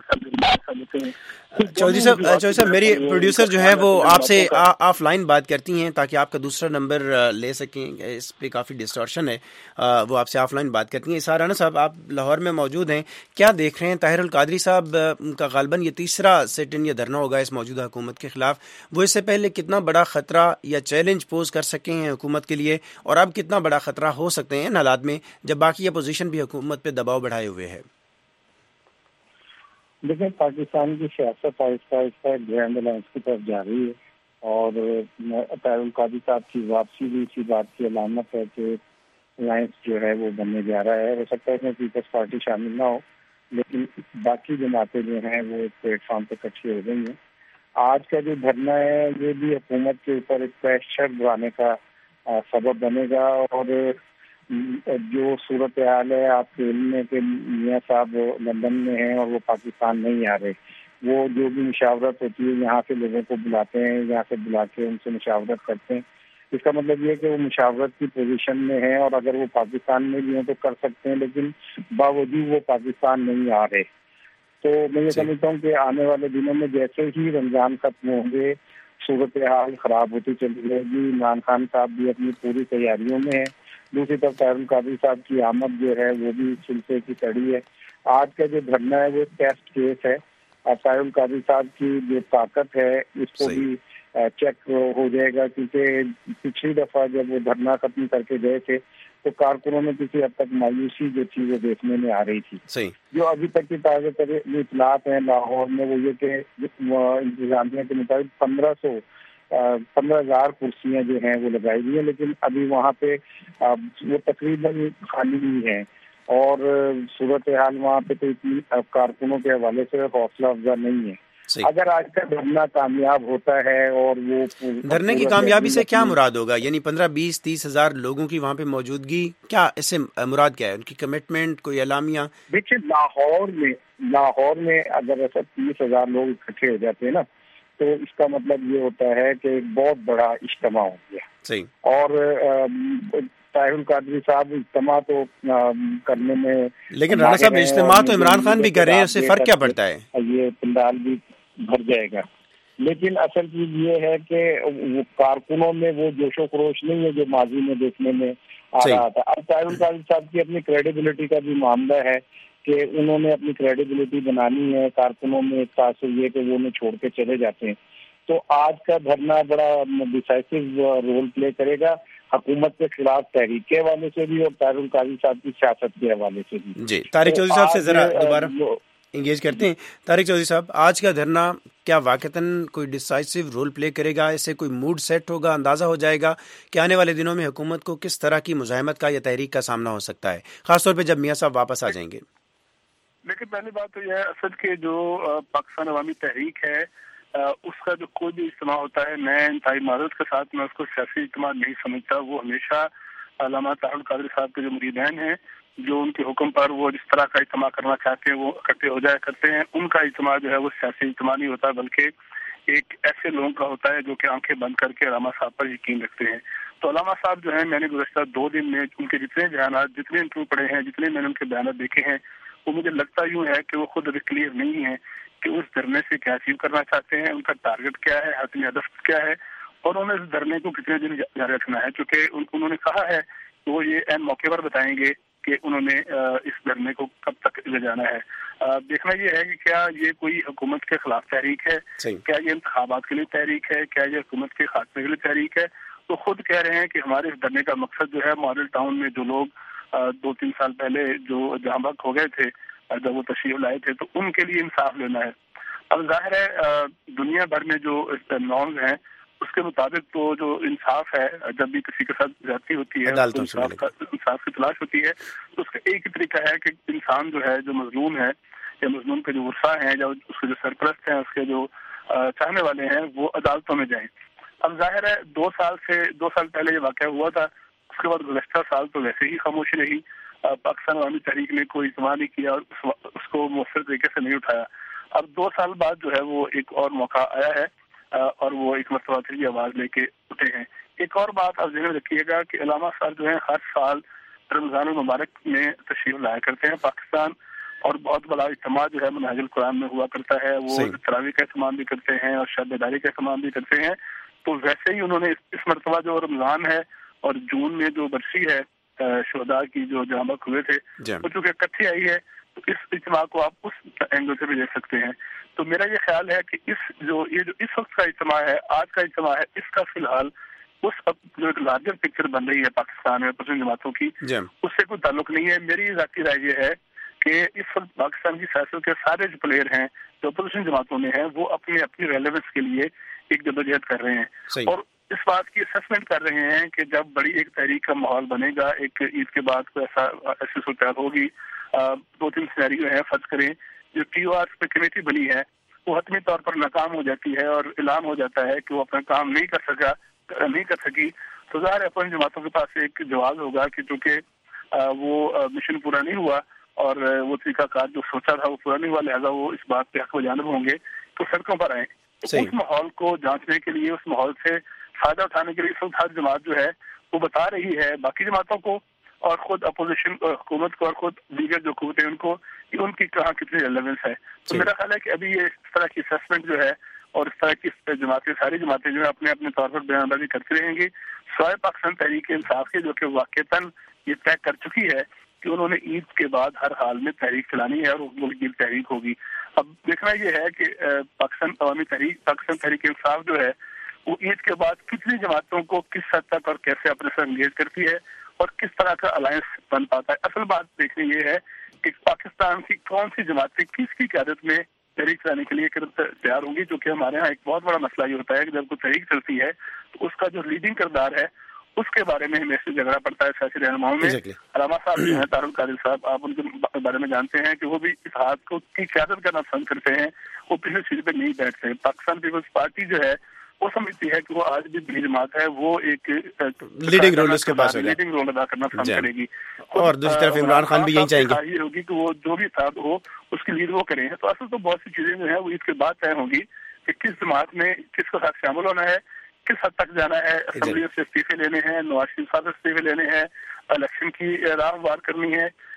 چودھری صاحب چودھری صاحب میری پروڈیوسر جو ہے وہ آپ سے آف لائن بات کرتی ہیں تاکہ آپ کا دوسرا نمبر لے سکیں, اس پہ کافی ڈسٹورشن ہے, وہ آپ سے آف لائن بات کرتی ہیں. اسار رانا صاحب آپ لاہور میں موجود ہیں, کیا دیکھ رہے ہیں طاہر القادری صاحب کا غالباً یہ تیسرا سٹ ان یا دھرنا ہوگا اس موجودہ حکومت کے خلاف, وہ اس سے پہلے کتنا بڑا خطرہ یا چیلنج پوز کر سکے ہیں حکومت کے لیے, اور اب کتنا بڑا خطرہ ہو سکتے ہیں ان حالات میں جب باقی اپوزیشن بھی حکومت پہ دباؤ بڑھائے ہوئے ہے؟ دیکھیں, پاکستان کی سیاست آہستہ آہستہ گرینڈ الائنس کی طرف جا رہی ہے اور طاہر القادری صاحب کی واپسی بھی اسی بات کی علامت ہے کہ الائنس جو ہے وہ بننے جا رہا ہے. ہو سکتا ہے اس میں پیپلز پارٹی شامل نہ ہو لیکن باقی جماعتیں جو ہیں وہ ایک پلیٹ فارم پہ اکٹھی ہو گئی ہیں. آج کا جو دھرنا ہے یہ بھی حکومت کے اوپر ایک پریشر بڑھانے کا سبب بنے گا, اور جو صورتحال ہے آپ کے علم میں کہ میاں صاحب لندن میں ہیں اور وہ پاکستان نہیں آ رہے, وہ جو بھی مشاورت ہوتی ہے یہاں سے لوگوں کو بلاتے ہیں, یہاں سے بلا کے ان سے مشاورت کرتے ہیں. اس کا مطلب یہ ہے کہ وہ مشاورت کی پوزیشن میں ہیں اور اگر وہ پاکستان میں بھی ہیں تو کر سکتے ہیں, لیکن باوجود وہ پاکستان نہیں آ رہے. تو میں یہ سمجھتا ہوں کہ آنے والے دنوں میں جیسے ہی رمضان ختم ہوں گے صورتحال خراب ہوتی چلی جائے گی. عمران خان صاحب بھی اپنی پوری تیاریوں میں ہیں, دوسری طرف طاہر القادری صاحب کی آمد جو ہے وہ بھی سلسلے کی کڑی ہے. آج کا جو دھرنا ہے وہ ٹیسٹ کیس ہے, اور طاہر القادری صاحب کی جو طاقت ہے اس کو بھی چیک ہو جائے گا, کیونکہ پچھلی دفعہ جب وہ دھرنا ختم کر کے گئے تھے تو کارکنوں میں کسی حد تک مایوسی جو تھی وہ دیکھنے میں آ رہی تھی. جو ابھی تک کی تازہ ترین اطلاعات ہیں لاہور میں وہ یہ کہ انتظامیہ کے مطابق پندرہ سو پندرہ ہزار کرسیاں جو ہیں وہ لگائی گئی ہیں, لیکن ابھی وہاں پہ وہ تقریباً خالی ہی ہیں, اور صورتحال وہاں پہ تو اتنی کارکنوں کے حوالے سے حوصلہ افزا نہیں ہے. اگر آج کا دھرنا کامیاب ہوتا ہے اور وہ دھرنے کی کامیابی سے کیا مراد ہوگا, یعنی پندرہ بیس تیس ہزار لوگوں کی وہاں پہ موجودگی, کیا اس سے مراد کیا ہے, ان کی کمٹمنٹ, کوئی اعلامیہ؟ دیکھیے لاہور میں لاہور میں اگر ایسا تیس ہزار لوگ اکٹھے ہو جاتے ہیں نا تو اس کا مطلب یہ ہوتا ہے کہ ایک بہت بڑا اجتماع ہو گیا. صحیح. اور طاہر القادری صاحب اجتماع تو کرنے میں, لیکن رانا صاحب اجتماع تو عمران خان بھی کر رہے ہیں, اس سے فرق کیا پڑتا ہے؟ یہ پنڈال بھی بھر جائے گا, لیکن اصل چیز یہ ہے کہ وہ کارکنوں میں وہ جوش و خروش نہیں ہے جو ماضی میں دیکھنے میں آ رہا تھا. اب طاہر القادری صاحب کی اپنی کریڈیبلٹی کا بھی معاملہ ہے کہ انہوں نے اپنی کریڈیبلٹی بنانی ہے. کارکنوں میں ایک تاثر یہ کہ وہ انہیں چھوڑ کے چلے جاتے ہیں. تو آج کا دھرنا بڑا ڈیسائسو رول پلے کرے گا حکومت کے خلاف تحریک کے حوالے سے بھی اور طاہر القادری صاحب کی سیاست کے حوالے سے بھی. جی طارق چودھری صاحب سے ذرا دوبارہ انگیج کرتے ہیں. طارق چودھری صاحب، آج کا دھرنا کیا واقعتاً کوئی ڈیسائسو رول پلے کرے گا؟ اس سے کوئی موڈ سیٹ ہوگا، اندازہ ہو جائے گا کہ آنے والے دنوں میں حکومت کو کس طرح کی مزاحمت کا یا تحریک کا سامنا ہو سکتا ہے، خاص طور پہ جب میاں صاحب واپس آ جائیں گے؟ لیکن پہلی بات تو یہ ہے اسد کہ جو پاکستان عوامی تحریک ہے اس کا جو کوئی بھی اجتماع ہوتا ہے، میں انتہائی معذرت کے ساتھ میں اس کو سیاسی اجتماع نہیں سمجھتا. وہ ہمیشہ علامہ طاہر القادری صاحب کے جو مریدین ہیں، جو ان کے حکم پر وہ جس طرح کا اجتماع کرنا چاہتے ہیں وہ اکٹھے ہو جایا کرتے ہیں. ان کا اجتماع جو ہے وہ سیاسی اجتماع نہیں ہوتا، بلکہ ایک ایسے لوگوں کا ہوتا ہے جو کہ آنکھیں بند کر کے علامہ صاحب پر یقین رکھتے ہیں. تو علامہ صاحب جو ہیں، میں نے گزشتہ دو دن میں ان کے جتنے بیانات، جتنے انٹرویو پڑھے ہیں، جتنے میں نے ان کے بیانات دیکھے ہیں، وہ مجھے لگتا یوں ہے کہ وہ خود ابھی کلیئر نہیں ہے کہ اس دھرنے سے کیا اچیو کرنا چاہتے ہیں، ان کا ٹارگٹ کیا ہے، حتمی ہدف کیا ہے، اور انہوں نے اس دھرنے کو کتنے دن جاری رکھنا ہے. چونکہ انہوں نے کہا ہے کہ وہ یہ این موقع پر بتائیں گے کہ انہوں نے اس دھرنے کو کب تک لے جانا ہے. دیکھنا یہ ہے کہ کیا یہ کوئی حکومت کے خلاف تحریک ہے، کیا یہ انتخابات کے لیے تحریک ہے، کیا یہ حکومت کے خاتمے کے لیے تحریک ہے. تو خود کہہ رہے ہیں کہ ہمارے اس دھرنے کا مقصد جو ہے ماڈل ٹاؤن میں جو لوگ دو تین سال پہلے جو جہاں بحق ہو گئے تھے جب وہ تشریف لائے تھے، تو ان کے لیے انصاف لینا ہے. اب ظاہر ہے دنیا بھر میں جو نارمز ہیں اس کے مطابق تو جو انصاف ہے، جب بھی کسی کے ساتھ زیادتی ہوتی ہے، انصاف کا انصاف کی تلاش ہوتی ہے، تو اس کا ایک ہی طریقہ ہے کہ انسان جو ہے، جو مظلوم ہے یا مظلوم کے جو ورثاء ہیں یا اس کے جو سرپرست ہیں، اس کے جو چاہنے والے ہیں، وہ عدالتوں میں جائیں. اب ظاہر ہے دو سال سے دو سال پہلے یہ واقعہ ہوا تھا، اس کے بعد گزشتہ سال تو ویسے ہی خاموشی رہی. پاکستان عوامی تحریک نے کوئی اجتماع نہیں کیا اور اس کو مؤثر طریقے سے نہیں اٹھایا. اب دو سال بعد جو ہے وہ ایک اور موقع آیا ہے اور وہ ایک مرتبہ پھر بھی آواز لے کے اٹھے ہیں. ایک اور بات آپ ذہن میں رکھیے گا کہ علامہ صاحب جو ہیں ہر سال رمضان المبارک میں تشریف لایا کرتے ہیں پاکستان، اور بہت بڑا اجتماع جو ہے منہاج القرآن میں ہوا کرتا ہے. وہ تراویح کا اہتمام بھی کرتے ہیں اور شب بیداری کا اہتمام بھی کرتے ہیں. تو ویسے ہی انہوں نے اس مرتبہ جو رمضان ہے اور جون میں جو برسی ہے شہداء کی جو جہاں بحق ہوئے تھے، وہ چونکہ اکٹھی آئی ہے، تو اس اجتماع کو آپ اس اینگل سے بھی دیکھ سکتے ہیں. تو میرا یہ خیال ہے کہ اس جو یہ جو اس وقت کا اجتماع ہے، آج کا اجتماع ہے، اس کا فی الحال اس جو ایک لارجر پکچر بن رہی ہے پاکستان میں مسلم جماعتوں کی، اس سے کوئی تعلق نہیں ہے. میری ذاتی رائے یہ ہے کہ اس وقت پاکستان کی سیاست کے سارے جو پلیئر ہیں جو اپوزیشن جماعتوں میں ہیں، وہ اپنی اپنی ریلیونس کے لیے ایک جدوجہد کر رہے ہیں اور اس بات کی اسسمنٹ کر رہے ہیں کہ جب بڑی ایک تحریک کا ماحول بنے گا، ایک عید کے بعد کوئی ایسا ایسی صورتحال ہوگی، دو تین سینیریو ہیں، فرض کریں جو ٹی او آر پہ کمیٹی بنی ہے وہ حتمی طور پر ناکام ہو جاتی ہے اور اعلان ہو جاتا ہے کہ وہ اپنا کام نہیں کر سکا نہیں کر سکی تو ظاہر ہے اپنی جماعتوں کے پاس ایک جواز ہوگا کہ چونکہ وہ مشن پورا نہیں ہوا اور وہ طریقہ کار جو سوچا تھا وہ پورا نہیں ہوا، لہٰذا وہ اس بات پہ حق و جانب ہوں گے تو سڑکوں پر آئیں. اس ماحول کو جانچنے کے لیے، اس ماحول سے فائدہ اٹھانے کے لیے اس وقت ہر جماعت جو ہے وہ بتا رہی ہے باقی جماعتوں کو اور خود اپوزیشن حکومت کو اور خود دیگر جو حکومتیں ان کو کہ ان کی کہاں کتنی ریلیونس ہے. تو میرا خیال ہے کہ ابھی یہ اس طرح کی اسسمنٹ جو ہے اور اس طرح کی جماعتیں ساری جماعتیں جو ہے اپنے اپنے طور پر بیان بازی کرتی رہیں گی سوائے پاکستان تحریک انصاف کے، جو کہ واقعتاً یہ طے کر چکی ہے کہ انہوں نے عید کے بعد ہر حال میں تحریک چلانی ہے اور ملک کی تحریک ہوگی. اب دیکھنا یہ ہے کہ پاکستان عوامی تحریک پاکستان تحریک انصاف جو ہے وہ عید کے بعد کتنی جماعتوں کو کس حد تک اور کیسے اپنے ساتھ انگیج کرتی ہے اور کس طرح کا الائنس بن پاتا ہے. اصل بات دیکھنی یہ ہے کہ پاکستان کی کون سی جماعتیں کس کی قیادت میں تحریک چلانے کے لیے تیار ہوں گی، کیونکہ ہمارے ہاں ایک بہت بڑا مسئلہ یہ ہوتا ہے کہ جب کوئی تحریک چلتی ہے تو اس کا جو لیڈنگ کردار ہے اس کے بارے میں ہمیشہ جھگڑا پڑتا ہے سیاسی رہنماؤں میں. علامہ صاحب جو ہیں طاہر القادری صاحب، آپ ان کے بارے میں جانتے ہیں کہ وہ بھی اس ہاتھ کو کی قیادت کرنا پسند کرتے ہیں، وہ پچھلے سیٹ پہ نہیں بیٹھتے. پاکستان پیپلز پارٹی جو ہے وہ سمجھتی ہے کہ وہ آج بھی بڑی جماعت ہے، وہ ایک لیڈنگ رول اس کے پاس ہوگا، لیڈنگ رول ادا کرنا پسند کرے گی اور دوسری طرف عمران خان بھی یہی چاہیں گے یہ ہوگی کہ وہ جو بھی تھا ہو اس کی لیڈ وہ کریں. تو اصل تو بہت سی چیزیں جو ہے وہ اس کے بعد طے ہوں گی کہ کس جماعت میں کس کے ساتھ شامل ہونا ہے، کس حد تک جانا ہے، اسمبلی سے استعفے لینے ہیں، نواز شریف صاحب سے استعفے لینے ہیں، الیکشن کی راہ ہموار کرنی ہے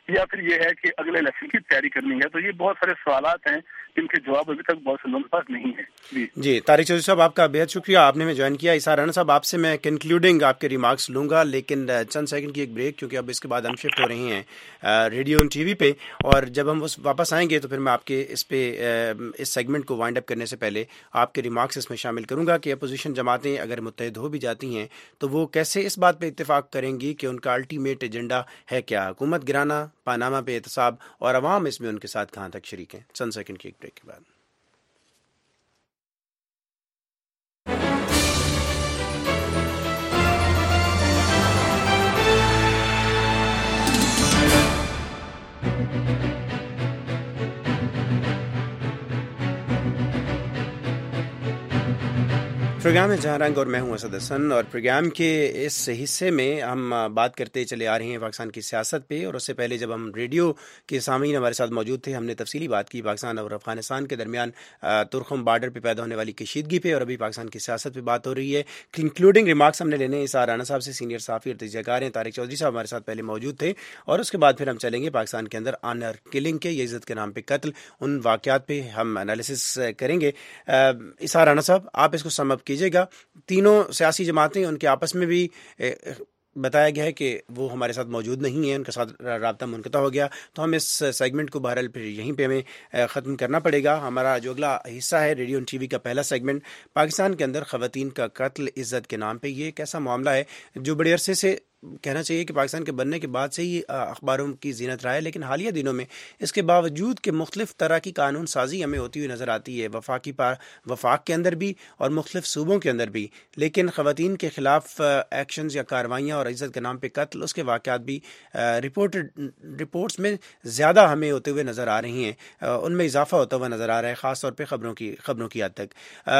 یا پھر یہ ہے کہ اگلے الیکشن کی تیاری کرنی ہے. تو یہ بہت سارے سوالات ہیں جن کے جواب ابھی تک بہت سے لوگوں کے پاس نہیں ہے. جی جی طارق چودھری صاحب آپ کا بہت شکریہ, آپ نے میں جوائن کیا. اسحاق رانا صاحب آپ سے میں کنکلوڈنگ آپ کے ریمارکس لوں گا, لیکن چند سیکنڈ کی ایک بریک, کیونکہ اب اس کے بعد ہم شفٹ ہو رہے ہیں ریڈیو ٹی وی پہ, اور جب ہم واپس آئیں گے تو پھر میں آپ کے اس پہ اس سیگمنٹ کو وائنڈ اپ کرنے سے پہلے آپ کے ریمارکس اس میں شامل کروں گا کہ اپوزیشن جماعتیں اگر متحد ہو بھی جاتی ہیں تو وہ کیسے اس بات پہ اتفاق کریں گی کہ ان کا الٹیمیٹ ایجنڈا ہے کیا, حکومت گرانا, پاناما پہ احتساب, اور عوام اس میں ان کے ساتھ کہاں تک شریک ہیں. چند سیکنڈ کی ایک بریک کے بعد. پروگرام ہے جہاں رنگ اور میں ہوں اسد حسن, اور پروگرام کے اس حصے میں ہم بات کرتے چلے آ رہے ہیں پاکستان کی سیاست پہ. اور اس سے پہلے جب ہم ریڈیو کے سامعین ہمارے ساتھ موجود تھے, ہم نے تفصیلی بات کی پاکستان اور افغانستان کے درمیان ترخم بارڈر پہ پیدا ہونے والی کشیدگی پہ, اور ابھی پاکستان کی سیاست پہ بات ہو رہی ہے. کنکلوڈنگ ریمارکس ہم نے لینے اسحاق رانا صاحب سے, سینئر صحافی اور تجزیہ کار ہیں. طارق چودھری صاحب ہمارے ساتھ پہلے موجود تھے, اور اس کے بعد پھر ہم چلیں گے پاکستان کے اندر آنر کلنگ کے, یہ عزت کے نام پہ قتل, ان واقعات پہ ہم انالیسس کریں گے. اسحاق رانا صاحب آپ اس کو سم اپ کیجیے گا. تینوں سیاسی جماعتیں, ان کے آپس میں بھی بتایا گیا ہے کہ وہ ہمارے ساتھ موجود نہیں ہیں, ان کے ساتھ رابطہ منقطع ہو گیا, تو ہم اس سیگمنٹ کو بہرحال پھر یہیں پہ ہمیں ختم کرنا پڑے گا. ہمارا جو اگلا حصہ ہے ریڈیو ٹی وی کا پہلا سیگمنٹ, پاکستان کے اندر خواتین کا قتل عزت کے نام پہ, یہ ایک ایسا معاملہ ہے جو بڑے عرصے سے کہنا چاہیے کہ پاکستان کے بننے کے بعد سے ہی اخباروں کی زینت رہا ہے, لیکن حالیہ دنوں میں اس کے باوجود کہ مختلف طرح کی قانون سازی ہمیں ہوتی ہوئی نظر آتی ہے, وفاقی وفاق کے اندر بھی اور مختلف صوبوں کے اندر بھی, لیکن خواتین کے خلاف ایکشنز یا کارروائیاں اور عزت کے نام پہ قتل, اس کے واقعات بھی رپورٹ رپورٹس میں زیادہ ہمیں ہوتے ہوئے نظر آ رہی ہیں, ان میں اضافہ ہوتا ہوا نظر آ رہا ہے, خاص طور پہ خبروں کی خبروں کی حد تک.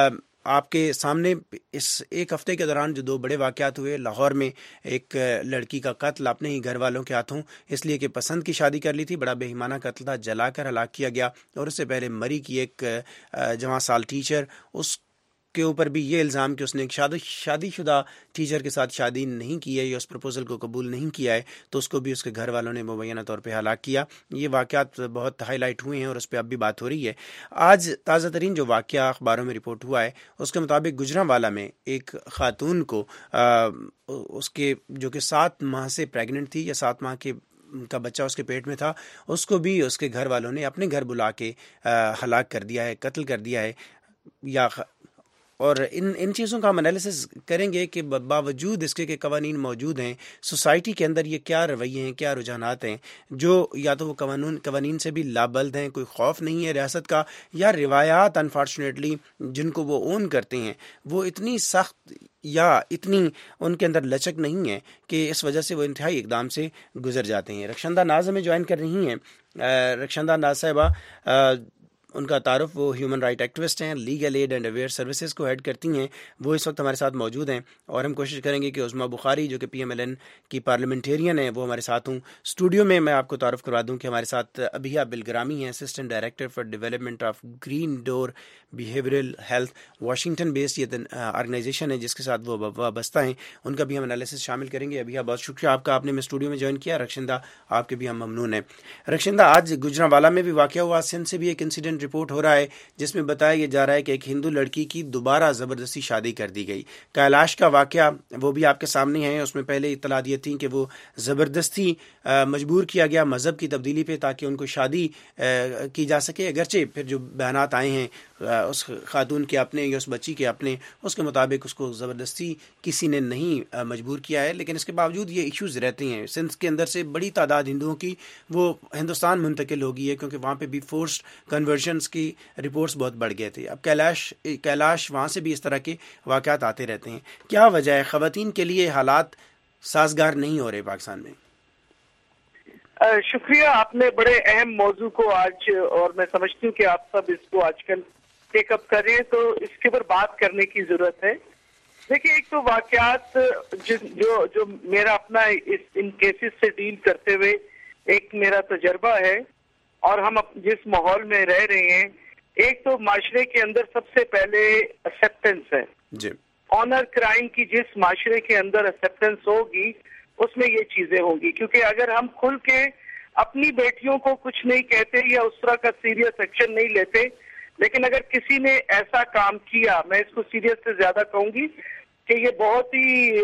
آپ کے سامنے اس ایک ہفتے کے دوران جو دو بڑے واقعات ہوئے, لاہور میں ایک لڑکی کا قتل اپنے ہی گھر والوں کے ہاتھوں, اس لیے کہ پسند کی شادی کر لی تھی, بڑا بے ایمانہ قتل تھا, جلا کر ہلاک کیا گیا. اور اس سے پہلے مری کی ایک جوان سال ٹیچر, اس کے اوپر بھی یہ الزام کہ اس نے ایک شادی شادی شدہ ٹیچر کے ساتھ شادی نہیں کی ہے یا اس پروپوزل کو قبول نہیں کیا ہے, تو اس کو بھی اس کے گھر والوں نے مبینہ طور پہ ہلاک کیا. یہ واقعات بہت ہائی لائٹ ہوئے ہیں اور اس پہ اب بھی بات ہو رہی ہے. آج تازہ ترین جو واقعہ اخباروں میں رپورٹ ہوا ہے, اس کے مطابق گجرانوالہ میں ایک خاتون کو آ, اس کے جو کہ سات ماہ سے پریگننٹ تھی یا سات ماہ کے کا بچہ اس کے پیٹ میں تھا, اس کو بھی اس کے گھر والوں نے اپنے گھر بلا کے ہلاک کر دیا ہے, قتل کر دیا ہے. یا اور ان ان چیزوں کا ہم انالیسس کریں گے کہ باوجود اس کے کہ قوانین موجود ہیں, سوسائٹی کے اندر یہ کیا رویے ہیں, کیا رجحانات ہیں جو یا تو وہ قانون قوانین سے بھی لابلد ہیں, کوئی خوف نہیں ہے ریاست کا, یا روایات انفارچونیٹلی جن کو وہ اون کرتے ہیں وہ اتنی سخت یا اتنی ان کے اندر لچک نہیں ہے کہ اس وجہ سے وہ انتہائی اقدام سے گزر جاتے ہیں. رخشندہ ناز ہمیں جوائن کر رہی ہیں. رخشندہ ناز صاحبہ, ان کا تعارف, وہ ہیومن رائٹ ایکٹیوسٹ ہیں, legal aid and aware services کو ہیڈ کرتی ہیں, وہ اس وقت ہمارے ساتھ موجود ہیں. اور ہم کوشش کریں گے کہ عظمیٰ بخاری جو کہ پی ایم ایل این کی پارلیمنٹیرین ہیں, وہ ہمارے ساتھ ہوں. اسٹوڈیو میں میں آپ کو تعارف کروا دوں کہ ہمارے ساتھ ابھیا بالگرامی ہیں, assistant director for development of green door behavioural health, Washington based یہ آرگنائزیشن ہے جس کے ساتھ وہ وابستہ ہیں, ان کا بھی ہم انالیسس شامل کریں گے. ابھیا بہت شکریہ آپ کا, آپ نے میں اسٹوڈیو میں جوائن کیا. رخشندہ آپ کے بھی ہم ممنون ہیں. رخشندہ, آج گجرانوالہ میں بھی واقعہ ہوا, سندھ سے بھی ایک انسیڈنٹ رپورٹ ہو رہا ہے جس میں بتایا جا رہا ہے کہ ایک ہندو لڑکی کی دوبارہ زبردستی شادی کر دی گئی. کیلاش کا واقعہ وہ بھی آپ کے سامنے ہے, اس میں پہلے اطلاع یہ تھی کہ وہ زبردستی مجبور کیا گیا مذہب کی تبدیلی پہ تاکہ ان کو شادی کی جا سکے, اگرچہ پھر جو بیانات آئے ہیں اس خاتون کے اپنے یا اس بچی کے اپنے, اس کے مطابق اس کو زبردستی کسی نے نہیں مجبور کیا ہے, لیکن اس کے باوجود یہ ایشوز رہتے ہیں. سندھ کے اندر سے بڑی تعداد ہندوؤں کی وہ ہندوستان منتقل ہو گئی ہے کیونکہ وہاں پہ بھی فورسڈ کنورژنس کی رپورٹس بہت بڑھ گئے تھے. اب کیلاش کیلاش وہاں سے بھی اس طرح کے واقعات آتے رہتے ہیں. کیا وجہ ہے خواتین کے لیے حالات سازگار نہیں ہو رہے پاکستان میں؟ شکریہ, آپ نے بڑے اہم موضوع کو آج, اور میں سمجھتی ہوں کہ آپ سب اس کو آج کل ٹیک اپ کر رہے ہیں, تو اس کے اوپر بات کرنے کی ضرورت ہے. دیکھیے, ایک تو واقعات جو جو میرا اپنا اس ان کیسز سے ڈیل کرتے ہوئے ایک میرا تجربہ ہے, اور ہم جس ماحول میں رہ رہے ہیں, ایک تو معاشرے کے اندر سب سے پہلے ایکسیپٹنس ہے جی. آنر کرائم کی جس معاشرے کے اندر ایکسیپٹنس ہوگی اس میں یہ چیزیں ہوں گی, کیونکہ اگر ہم کھل کے اپنی بیٹیوں کو کچھ نہیں کہتے یا اس طرح کا سیریس ایکشن نہیں لیتے، لیکن اگر کسی نے ایسا کام کیا، میں اس کو سیریس سے زیادہ کہوں گی کہ یہ بہت ہی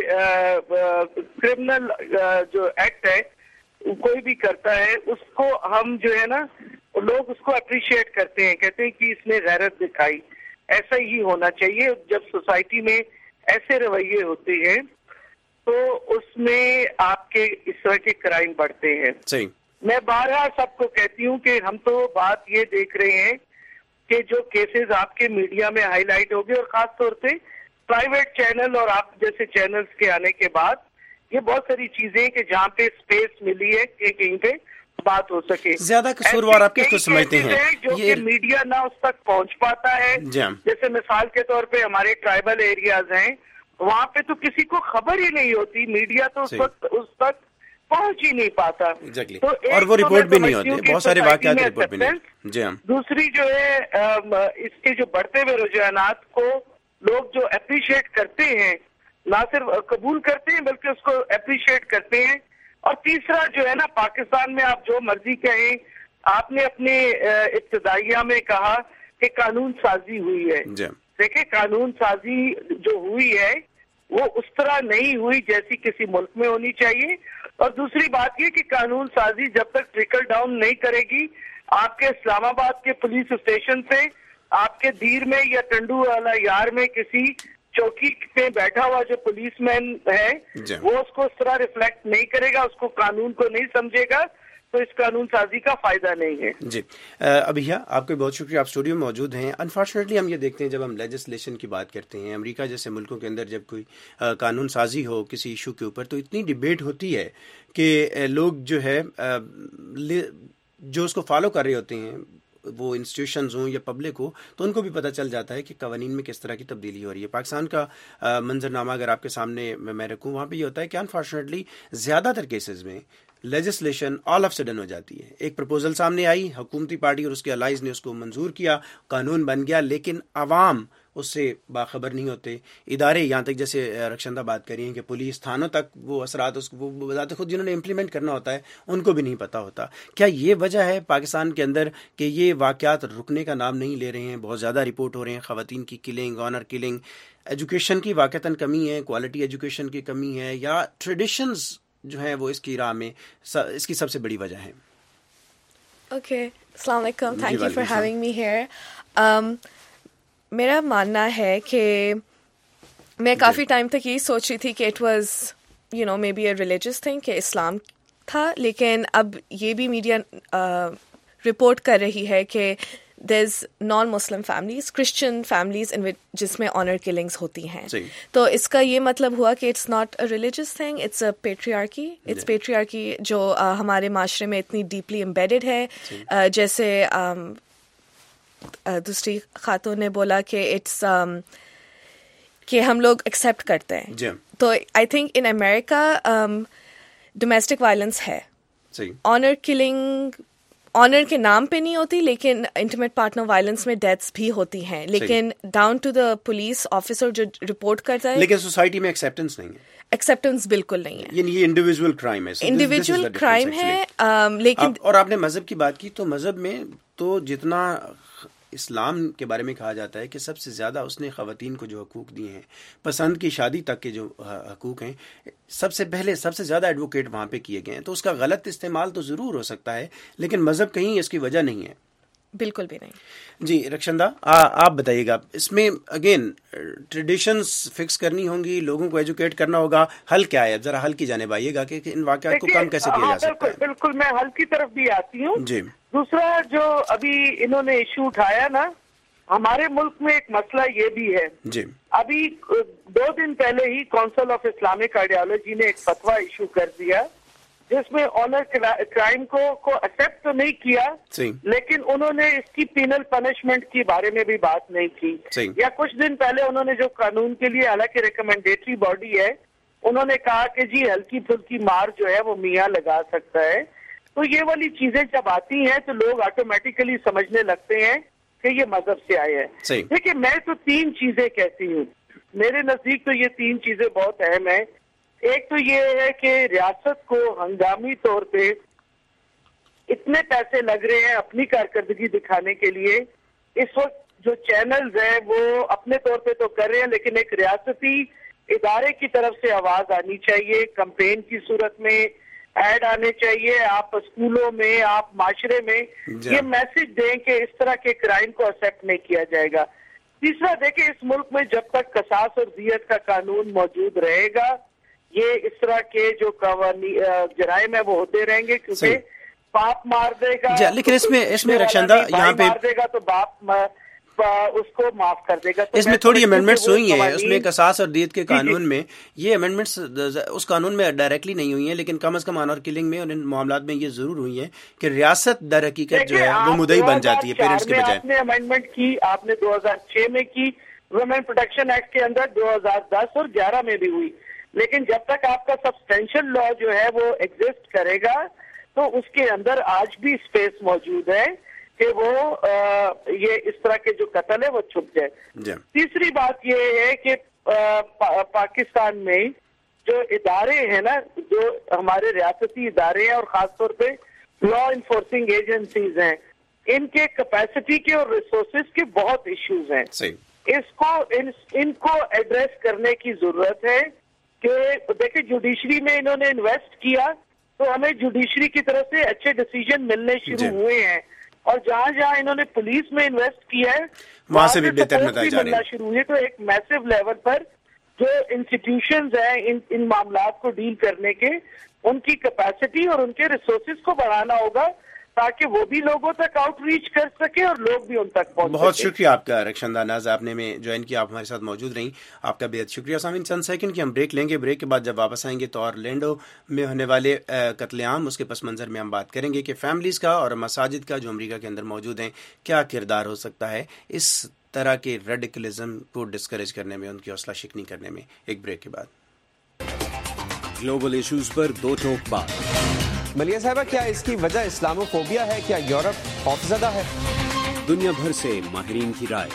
کرمنل جو ایکٹ ہے کوئی بھی کرتا ہے، اس کو ہم جو ہے نا لوگ اس کو اپریشیٹ کرتے ہیں، کہتے ہیں کہ اس نے غیرت دکھائی. ایسا ہی ہونا چاہیے. جب سوسائٹی میں ایسے رویے ہوتے ہیں تو اس میں آپ کے اس طرح کے کرائم بڑھتے ہیں. صحیح. میں بارہا سب کو کہتی ہوں کہ ہم تو بات یہ دیکھ رہے ہیں کہ جو کیسز آپ کے میڈیا میں ہائی لائٹ ہو گئے، اور خاص طور پہ پرائیویٹ چینل اور آپ جیسے چینلز کے آنے کے بعد یہ بہت ساری چیزیں کہ جہاں پہ اسپیس ملی ہے کہ کہیں پہ بات ہو سکے. زیادہ قصوروار آپ کس کو سمجھتے ہیں جو کہ میڈیا نہ اس تک پہنچ پاتا ہے؟ جیسے مثال کے طور پہ ہمارے ٹرائبل ایریاز ہیں، وہاں پہ تو کسی کو خبر ہی نہیں ہوتی، میڈیا تو اس وقت اس تک پہنچ ہی نہیں پاتا. تو اور وہ رپورٹ بھی نہیں ہوتے، بہت سارے واقعات رپورٹ بھی نہیں. جی ہاں. دوسری جو ہے اس کے جو بڑھتے ہوئے رجحانات کو لوگ جو اپریشیٹ کرتے ہیں، نہ صرف قبول کرتے ہیں بلکہ اس کو اپریشیٹ کرتے ہیں. اور تیسرا جو ہے نا، پاکستان میں آپ جو مرضی کہیں، آپ نے اپنے ابتدائیہ میں کہا کہ قانون سازی ہوئی ہے. دیکھیں قانون سازی جو ہوئی ہے وہ اس طرح نہیں ہوئی جیسی کسی ملک میں ہونی چاہیے. اور دوسری بات یہ کہ قانون سازی جب تک ٹریکل ڈاؤن نہیں کرے گی آپ کے اسلام آباد کے پولیس اسٹیشن سے، آپ کے دیر میں یا ٹنڈو والا یار میں کسی چوکی پہ بیٹھا ہوا جو پولیس مین ہے وہ اس کو اس طرح ریفلیکٹ نہیں کرے گا، اس کو قانون کو نہیں سمجھے گا، تو اس قانون سازی کا فائدہ نہیں ہے. جی ابھیا آپ کا بہت شکریہ، آپ اسٹوڈیو میں موجود ہیں. انفارچونیٹلی ہم یہ دیکھتے ہیں جب ہم لیجسلیشن کی بات کرتے ہیں، امریکہ جیسے ملکوں کے اندر جب کوئی قانون سازی ہو کسی ایشو کے اوپر تو اتنی ڈیبیٹ ہوتی ہے کہ لوگ جو ہے جو اس کو فالو کر رہے ہوتے ہیں، وہ انسٹیٹیوشنز ہوں یا پبلک ہو، تو ان کو بھی پتہ چل جاتا ہے کہ قوانین میں کس طرح کی تبدیلی ہو رہی ہے. پاکستان کا منظرنامہ اگر آپ کے سامنے میں رکھوں، وہاں پہ یہ ہوتا ہے کہ انفارچونیٹلی زیادہ تر کیسز میں لیجسلیشن آل آف سڈن ہو جاتی ہے. ایک پرپوزل سامنے آئی، حکومتی پارٹی اور اس کے الائز نے اس کو منظور کیا، قانون بن گیا، لیکن عوام اس سے باخبر نہیں ہوتے. ادارے یہاں تک جیسے رکشندہ بات کر رہی ہیں کہ پولیس تھانوں تک وہ اثرات اس کو بذات خود جنہوں نے امپلیمنٹ کرنا ہوتا ہے ان کو بھی نہیں پتہ ہوتا. کیا یہ وجہ ہے پاکستان کے اندر کہ یہ واقعات رکنے کا نام نہیں لے رہے ہیں، بہت زیادہ رپورٹ ہو رہے ہیں، خواتین کی کلنگ، آنر کلنگ، ایجوکیشن کی واقعتاً کمی ہے، کوالٹی ایجوکیشن کی کمی ہے، یا ٹریڈیشنز جو ہیں وہ اس کی راہ میں اس کی سب سے بڑی وجہ ہے؟ اوکے، السلام علیکم، thank you for having me here. میرا ماننا ہے کہ میں کافی ٹائم تک یہی سوچ رہی تھی کہ it was you know may be a religious thing کہ اسلام تھا، لیکن اب یہ بھی میڈیا رپورٹ کر رہی ہے کہ دیر از نان مسلم فیملیز، کرسچن فیملیز ان وچ جس میں آنر کلنگس ہوتی ہیں. تو اس کا یہ مطلب ہوا کہ it's not a religious thing, it's a patriarchy. It's patriarchy جو ہمارے معاشرے میں اتنی ڈیپلی امبیڈڈ ہے. جیسے دوسری خاتون نے بولا کہ اٹس کہ ہم لوگ ایکسیپٹ کرتے ہیں. تو I think in America domestic violence ہے، آنر کلنگ آنر کے نام پہ نہیں ہوتی، لیکن انٹیمیٹ پارٹنر وائلنس میں ڈیتھس بھی ہوتی ہیں، لیکن down to the police officer جو رپورٹ کرتا ہے. لیکن سوسائٹی میں ایکسیپٹنس نہیں ہے، ایکسیپٹنس بالکل نہیں ہے، یعنی یہ انڈیویجول کرائم ہے، انڈیویجول کرائم ہے. لیکن اور آپ نے مذہب کی بات کی، تو مذہب میں تو جتنا اسلام کے بارے میں کہا جاتا ہے کہ سب سے زیادہ اس نے خواتین کو جو حقوق دیے ہیں، پسند کی شادی تک کے جو حقوق ہیں، سب سے پہلے سب سے زیادہ ایڈوکیٹ وہاں پہ کیے گئے ہیں. تو اس کا غلط استعمال تو ضرور ہو سکتا ہے، لیکن مذہب کہیں اس کی وجہ نہیں ہے. بالکل بھی نہیں. جی رکشندہ آپ بتائیے گا، اس میں اگین ٹریڈیشنز فکس کرنی ہوں گی، لوگوں کو ایجوکیٹ کرنا ہوگا، حل کیا ہے؟ ذرا حل کی جانب آئیے گا کہ ان واقعات کو کم کیسے کیا جا سکتا ہے. بالکل، میں حل کی طرف بھی آتی ہوں. جی. دوسرا جو ابھی انہوں نے ایشو اٹھایا نا، ہمارے ملک میں ایک مسئلہ یہ بھی ہے. جی. ابھی دو دن پہلے ہی کونسل آف اسلامک آئیڈیالوجی نے ایک فتویٰ ایشو کر دیا جس میں آنر کرائم کو کو ایکسیپٹ تو نہیں کیا، لیکن انہوں نے اس کی پینل پنشمنٹ کے بارے میں بھی بات نہیں کی. یا کچھ دن پہلے انہوں نے جو قانون کے لیے حالانکہ ریکمینڈیٹری باڈی ہے، انہوں نے کہا کہ جی ہلکی پھلکی مار جو ہے وہ میاں لگا سکتا ہے. تو یہ والی چیزیں جب آتی ہیں تو لوگ آٹومیٹیکلی سمجھنے لگتے ہیں کہ یہ مذہب سے آئے ہیں. دیکھیے میں تو تین چیزیں کہتی ہوں، میرے نزدیک تو یہ تین چیزیں بہت اہم ہیں. ایک تو یہ ہے کہ ریاست کو ہنگامی طور پہ اتنے پیسے لگ رہے ہیں اپنی کارکردگی دکھانے کے لیے. اس وقت جو چینلز ہیں وہ اپنے طور پہ تو کر رہے ہیں, لیکن ایک ریاستی ادارے کی طرف سے آواز آنی چاہیے, کمپین کی صورت میں ایڈ آنے چاہیے, آپ اسکولوں میں, آپ معاشرے میں یہ میسج دیں کہ اس طرح کے کرائم کو ایکسیپٹ نہیں کیا جائے گا. تیسرا دیکھیں, اس ملک میں جب تک قصاص اور دیت کا قانون موجود رہے گا یہ اس طرح کے جو جرائم ہیں وہ ہوتے رہیں گے, کیونکہ باپ مار دے گا جی, لیکن اس میں اس میں رخشندہ یہاں پہ مار دے گا تو باپ اس کو معاف کر دے گا. اس میں تھوڑی امینڈمنٹس ہوئی ہیں, اس میں قصاص اور دیت کے قانون میں یہ امینڈمنٹس اس قانون میں ڈائریکٹلی نہیں ہوئی ہیں, لیکن کم از کم آنر کلنگ میں اور ان معاملات میں یہ ضرور ہوئی ہیں کہ ریاست در حقیقت جو ہے وہ مدعی بن جاتی ہے پیرنٹس کے بجائے. آپ نے امینڈمنٹ کی, آپ نے دو ہزار چھ میں کی, ویمن پروٹیکشن ایکٹ کے اندر دو ہزار دس اور گیارہ میں بھی ہوئی, لیکن جب تک آپ کا سبسٹینشل لا جو ہے وہ ایگزسٹ کرے گا تو اس کے اندر آج بھی اسپیس موجود ہے کہ وہ یہ اس طرح کے جو قتل ہے وہ چھپ جائے. تیسری بات یہ ہے کہ پاکستان میں جو ادارے ہیں نا, جو ہمارے ریاستی ادارے ہیں اور خاص طور پہ لا انفورسنگ ایجنسیز ہیں, ان کے کیپیسٹی کے اور ریسورسز کے بہت ایشوز ہیں. اس کو ان, ان کو ایڈریس کرنے کی ضرورت ہے کہ دیکھیں جوڈیشری میں انہوں نے انویسٹ کیا تو ہمیں جوڈیشری کی طرف سے اچھے ڈیسیجن ملنے شروع ہوئے ہیں, اور جہاں جہاں انہوں نے پولیس میں انویسٹ کیا ہے وہاں سے بھی بہتر نتائج آ رہے ہیں شروع ہوئے. تو ایک میسو لیول پر جو انسٹیٹیوشنز ہیں ان ان معاملات کو ڈیل کرنے کے, ان کی کیپیسٹی اور ان کے ریسورسز کو بڑھانا ہوگا تاکہ وہ بھی لوگوں تک آؤٹ ریچ کر سکے اور لوگ بھی ان تک پہنچ سکے. بہت شکریہ آپ کا رخشندہ ناز, آپ نے میں جوائن کیا, آپ ہمارے ساتھ موجود رہیں, آپ کا بہت شکریہ. سامعین چند سیکنڈ کی ہم بریک لیں گے, بریک کے بعد جب واپس آئیں گے تو اورلینڈو میں ہونے والے قتل عام اس کے پس منظر میں ہم بات کریں گے کہ فیملیز کا اور مساجد کا جو امریکہ کے اندر موجود ہیں کیا کردار ہو سکتا ہے اس طرح کے ریڈیکلزم کو ڈسکریج کرنے میں, ان کی حوصلہ شکنی کرنے میں. ایک بریک کے بعد گلوبل ایشوز پر دو ٹوک بات. ملیہ صاحبہ, کیا اس کی وجہ اسلاموفوبیا ہے؟ کیا یورپ خوفزدہ ہے؟ دنیا بھر سے ماہرین کی رائے.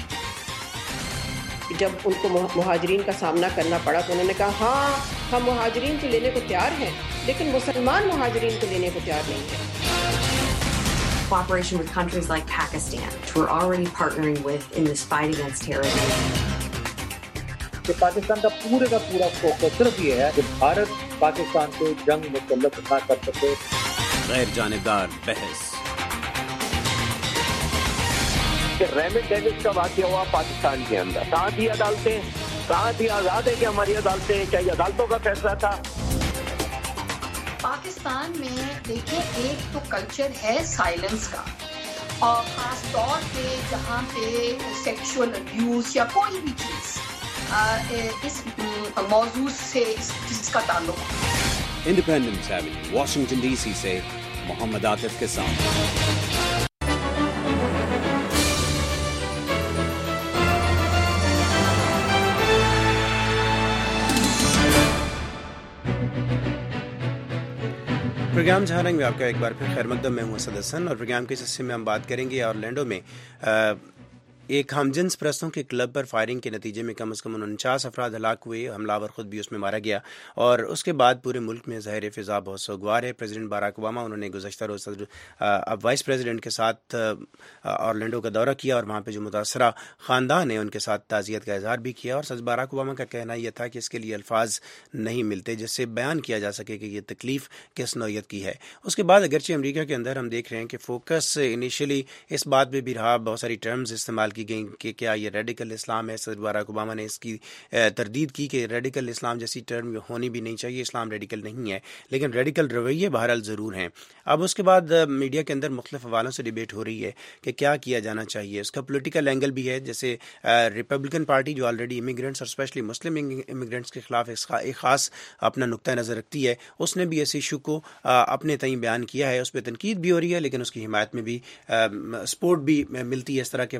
جب ان کو مہاجرین کا سامنا کرنا پڑا تو انہوں نے کہا ہاں ہم مہاجرین کو لینے کو تیار ہیں, لیکن مسلمان مہاجرین کو لینے کو تیار نہیں ہیں. Cooperation with countries like Pakistan, which we're already partnering with in this fight against terrorism. کہ پاکستان کا پورے کا پورا فوکس صرف یہ ہے کہ بھارت پاکستان کو جنگ مسلط نہ کر سکے. غیر جانبدار بحث. کہ ریمنڈ ڈیوس کا واقعہ ہوا پاکستان کے اندر, کہاں تھی عدالتیں, کہاں تھی آزاد ہے کہ ہماری عدالتیں, کیا یہ عدالتوں کا فیصلہ تھا؟ پاکستان میں دیکھیں ایک تو کلچر ہے سائلنس کا, اور خاص طور پہ جہاں پہ سیکشول ابیوز یا کوئی بھی چیز اس موضوع سے جس کا تعلق. Independence Avenue, Washington D C سے محمد عاطف کے ساتھ. پروگرام جہاں رنگ میں آپ کا ایک بار پھر خیر مقدم. میں ہوں اسد حسن, اور پروگرام کے اس حصے میں ہم بات کریں گے اورلینڈو میں ایک ہم جنس پرستوں کے کلب پر فائرنگ کے نتیجے میں کم از کم انچاس افراد ہلاک ہوئے, حملہ آور خود بھی اس میں مارا گیا, اور اس کے بعد پورے ملک میں ظاہر فضا بہت سوگوار ہے. پریزیڈنٹ باراک اوباما انہوں نے گزشتہ روز اب وائس پریزیڈنٹ کے ساتھ اورلینڈو کا دورہ کیا, اور وہاں پہ جو متاثرہ خاندان ہیں ان کے ساتھ تعزیت کا اظہار بھی کیا. اور سچ باراک اوباما کا کہنا یہ تھا کہ اس کے لیے الفاظ نہیں ملتے جس سے بیان کیا جا سکے کہ یہ تکلیف کس نوعیت کی ہے. اس کے بعد اگرچہ امریکہ کے اندر ہم دیکھ رہے ہیں کہ فوکس انیشلی اس بات پہ بھی رہا, بہت ساری ٹرمز استعمال کی گئیں کہ کیا یہ ریڈیکل اسلام ہے. صدر باراک اوباما نے اس کی تردید کی کہ ریڈیکل اسلام جیسی ٹرم ہونی بھی نہیں چاہیے, اسلام ریڈیکل نہیں ہے, لیکن ریڈیکل رویے بہرحال ضرور ہیں. اب اس کے بعد میڈیا کے اندر مختلف حوالوں سے ڈیبیٹ ہو رہی ہے کہ کیا کیا جانا چاہیے. اس کا پولیٹیکل اینگل بھی ہے, جیسے ریپبلکن پارٹی جو آلریڈی امیگرینٹس اور اسپیشلی مسلم امیگرینٹس کے خلاف ایک خاص اپنا نقطہ نظر رکھتی ہے, اس نے بھی اس ایشو کو اپنے تئیں بیان کیا ہے. اس پہ تنقید بھی ہو رہی ہے, لیکن اس کی حمایت میں بھی سپورٹ بھی ملتی ہے اس طرح کے واقعات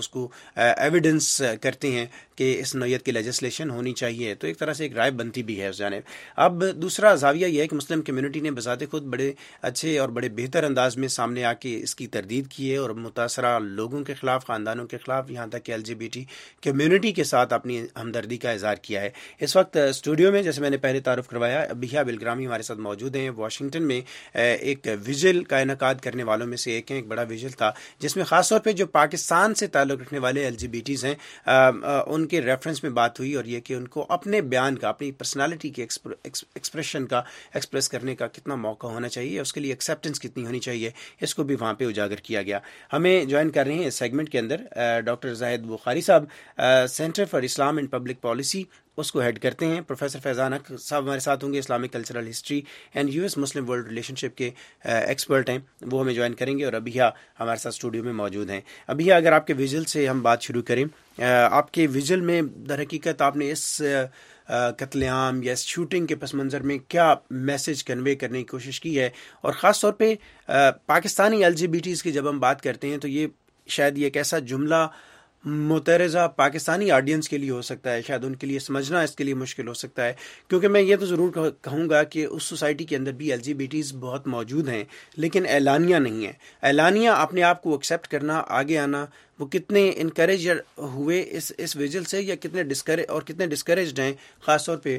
اس کو ایویڈنس کرتے ہیں کہ اس نوعیت کی لیجسلیشن ہونی چاہیے، تو ایک طرح سے ایک رائے بنتی بھی ہے اس جانب۔ اب دوسرا زاویہ یہ ہے کہ مسلم کمیونٹی نے بذات خود بڑے اچھے اور بڑے بہتر انداز میں سامنے آ کے اس کی تردید کی ہے اور متاثرہ لوگوں کے خلاف، خاندانوں کے خلاف، یہاں تک کہ L G B T community کے ساتھ اپنی ہمدردی کا اظہار کیا ہے۔ اس وقت اسٹوڈیو میں جیسے میں نے پہلے تعارف کروایا، ابیہ بالگرامی ہمارے ساتھ موجود ہیں۔ واشنگٹن میں ایک ویژل کا انعقاد کرنے والوں میں سے ایک ہیں، ایک بڑا ویژل تھا جس میں خاص طور پہ جو پاکستان سے تعلق رکھنے والے ایل جی بی ٹیز ہیں ان کے ریفرنس میں بات ہوئی، اور یہ کہ ان کو اپنے بیان کا، اپنی پرسنالٹی کے ایکسپریشن کا ایکسپریس کرنے کا کتنا موقع ہونا چاہیے، اس کے لیے ایکسیپٹنس کتنی ہونی چاہیے، اس کو بھی وہاں پہ اجاگر کیا گیا۔ ہمیں جوائن کر رہے ہیں اس سیگمنٹ کے اندر ڈاکٹر زاہد بخاری صاحب، centre for Islam and public policy اس کو ہیڈ کرتے ہیں۔ پروفیسر فیضان حق صاحب ہمارے ساتھ ہوں گے، Islamic cultural history and U S مسلم ورلڈ ریلیشن شپ کے ایکسپرٹ ہیں، وہ ہمیں جوائن کریں گے، اور ابیہ ہمارے ساتھ اسٹوڈیو میں موجود ہیں۔ ابیہ، اگر آپ کے ویژل سے ہم بات شروع کریں، آپ کے ویژل میں در حقیقت آپ نے اس قتل عام یا اس شوٹنگ کے پس منظر میں کیا میسج کنوے کرنے کی کوشش کی ہے، اور خاص طور پہ Pakistani L G B Ts کی جب ہم بات کرتے ہیں تو یہ شاید یہ ایک ایسا جملہ مترجہ پاکستانی آڈینس کے لیے ہو سکتا ہے، شاید ان کے لیے سمجھنا اس کے لیے مشکل ہو سکتا ہے، کیونکہ میں یہ تو ضرور کہوں گا کہ اس سوسائٹی کے اندر بھی ایل جی بی ٹیز بہت موجود ہیں، لیکن اعلانیہ نہیں ہے۔ اعلانیہ اپنے آپ کو ایکسیپٹ کرنا، آگے آنا، وہ کتنے انکریج ہوئے اس اس ویژل سے، یا کتنے ڈسکریج اور کتنے ڈسکریجڈ ہیں، خاص طور پہ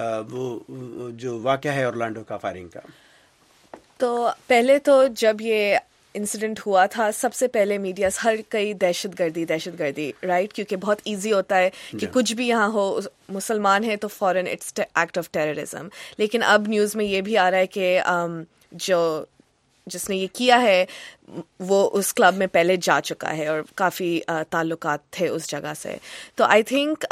وہ جو واقعہ ہے اورلانڈو کا فائرنگ کا؟ تو پہلے تو جب یہ انسیڈنٹ ہوا تھا، سب سے پہلے میڈیا ہر کئی دہشت گردی دہشت گردی رائٹ، کیونکہ بہت ایزی ہوتا ہے کہ کچھ بھی یہاں ہو، مسلمان ہے تو فوراً اٹس ایکٹ آف ٹیررزم۔ لیکن اب نیوز میں یہ بھی آ رہا ہے کہ جو جس نے یہ کیا ہے وہ اس کلب میں پہلے جا چکا ہے اور کافی تعلقات تھے اس جگہ سے۔ تو I think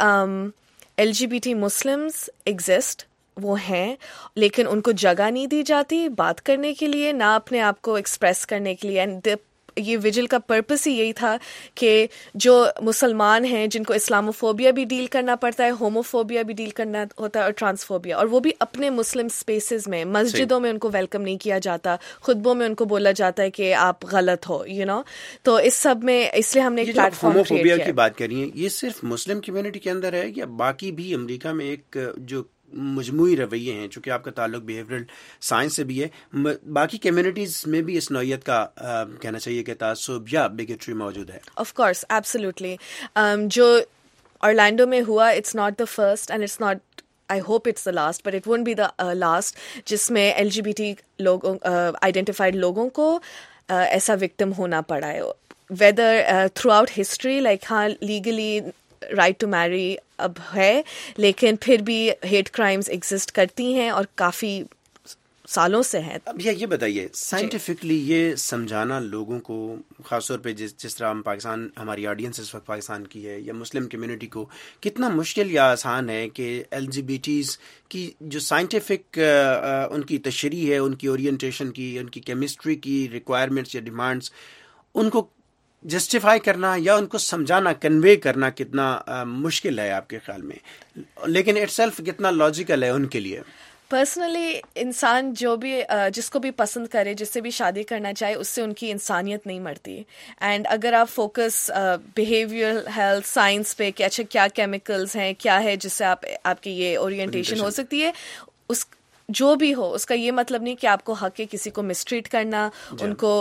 L G B T Muslims exist, وہ ہیں، لیکن ان کو جگہ نہیں دی جاتی بات کرنے کے لیے، نہ اپنے آپ کو ایکسپریس کرنے کے لیے۔ اینڈ یہ ویجل کا پرپس ہی یہی تھا کہ جو مسلمان ہیں جن کو اسلاموفوبیا بھی ڈیل کرنا پڑتا ہے، ہوموفوبیا بھی ڈیل کرنا ہوتا ہے، اور ٹرانسفوبیا، اور وہ بھی اپنے مسلم سپیسز میں، مسجدوں میں ان کو ویلکم نہیں کیا جاتا، خطبوں میں ان کو بولا جاتا ہے کہ آپ غلط ہو، یو نو۔ تو اس سب میں اس لیے ہم نے ایک پلیٹ فارم کریٹ کیا۔ ہوموفوبیا کی بات کر رہی ہیں، یہ صرف مسلم کمیونٹی کے اندر ہے یا باقی بھی امریکہ میں ایک جو مجموعی رویے ہیں، چونکہ آپ کا تعلق بیہیورل سائنس سے بھی ہے، باقی کمیونٹیز میں بھی اس نوعیت کا کہنا چاہیے کہ تعصب یا بیگیٹری موجود ہے؟ Of course, absolutely. جو اورلینڈو میں ہوا، it's not the first and it's not, I hope it's the last, but it won't be the last جس میں ایل جی بی ٹی لوگوں آئیڈینٹیفائڈ لوگوں کو ایسا وکٹم ہونا پڑا ہے، whether throughout history, like ہاں لیگلی رائٹ ٹو میری اب ہے، لیکن پھر بھی ہیٹ کرائمز ایگزسٹ کرتی ہیں اور کافی سالوں سے ہیں۔ اب یہ بتائیے سائنٹیفکلی یہ سمجھانا لوگوں کو، خاص طور پہ جس جس طرح ہم پاکستان، ہماری آڈینس اس وقت پاکستان کی ہے یا مسلم کمیونٹی کو، کتنا مشکل یا آسان ہے کہ ایل جی بی ٹیز کی جو سائنٹیفک ان کی تشریح ہے، ان کی اورینٹیشن کی، ان کی کیمسٹری کی ریکوائرمنٹس یا ڈیمانڈس، ان کو جسٹیفائی کرنا یا ان کو سمجھانا، کنوے کرنا کتنا مشکل ہے آپ کے خیال میں، لیکن اٹ سیلف کتنا لاجیکل ہے ان کے لیے؟ پرسنلی انسان جو بھی جس کو بھی پسند کرے، جس سے بھی شادی کرنا چاہے، اس سے ان کی انسانیت نہیں مرتی۔ اینڈ اگر آپ فوکس بیہیویئر ہیلتھ سائنس پہ کہ اچھا کیا کیمیکلز ہیں، کیا ہے جس سے آپ آپ کی یہ اورینٹیشن ہو سکتی ہے، اس جو بھی ہو، اس کا یہ مطلب نہیں کہ آپ کو حق ہے کسی کو مسٹریٹ کرنا، ان کو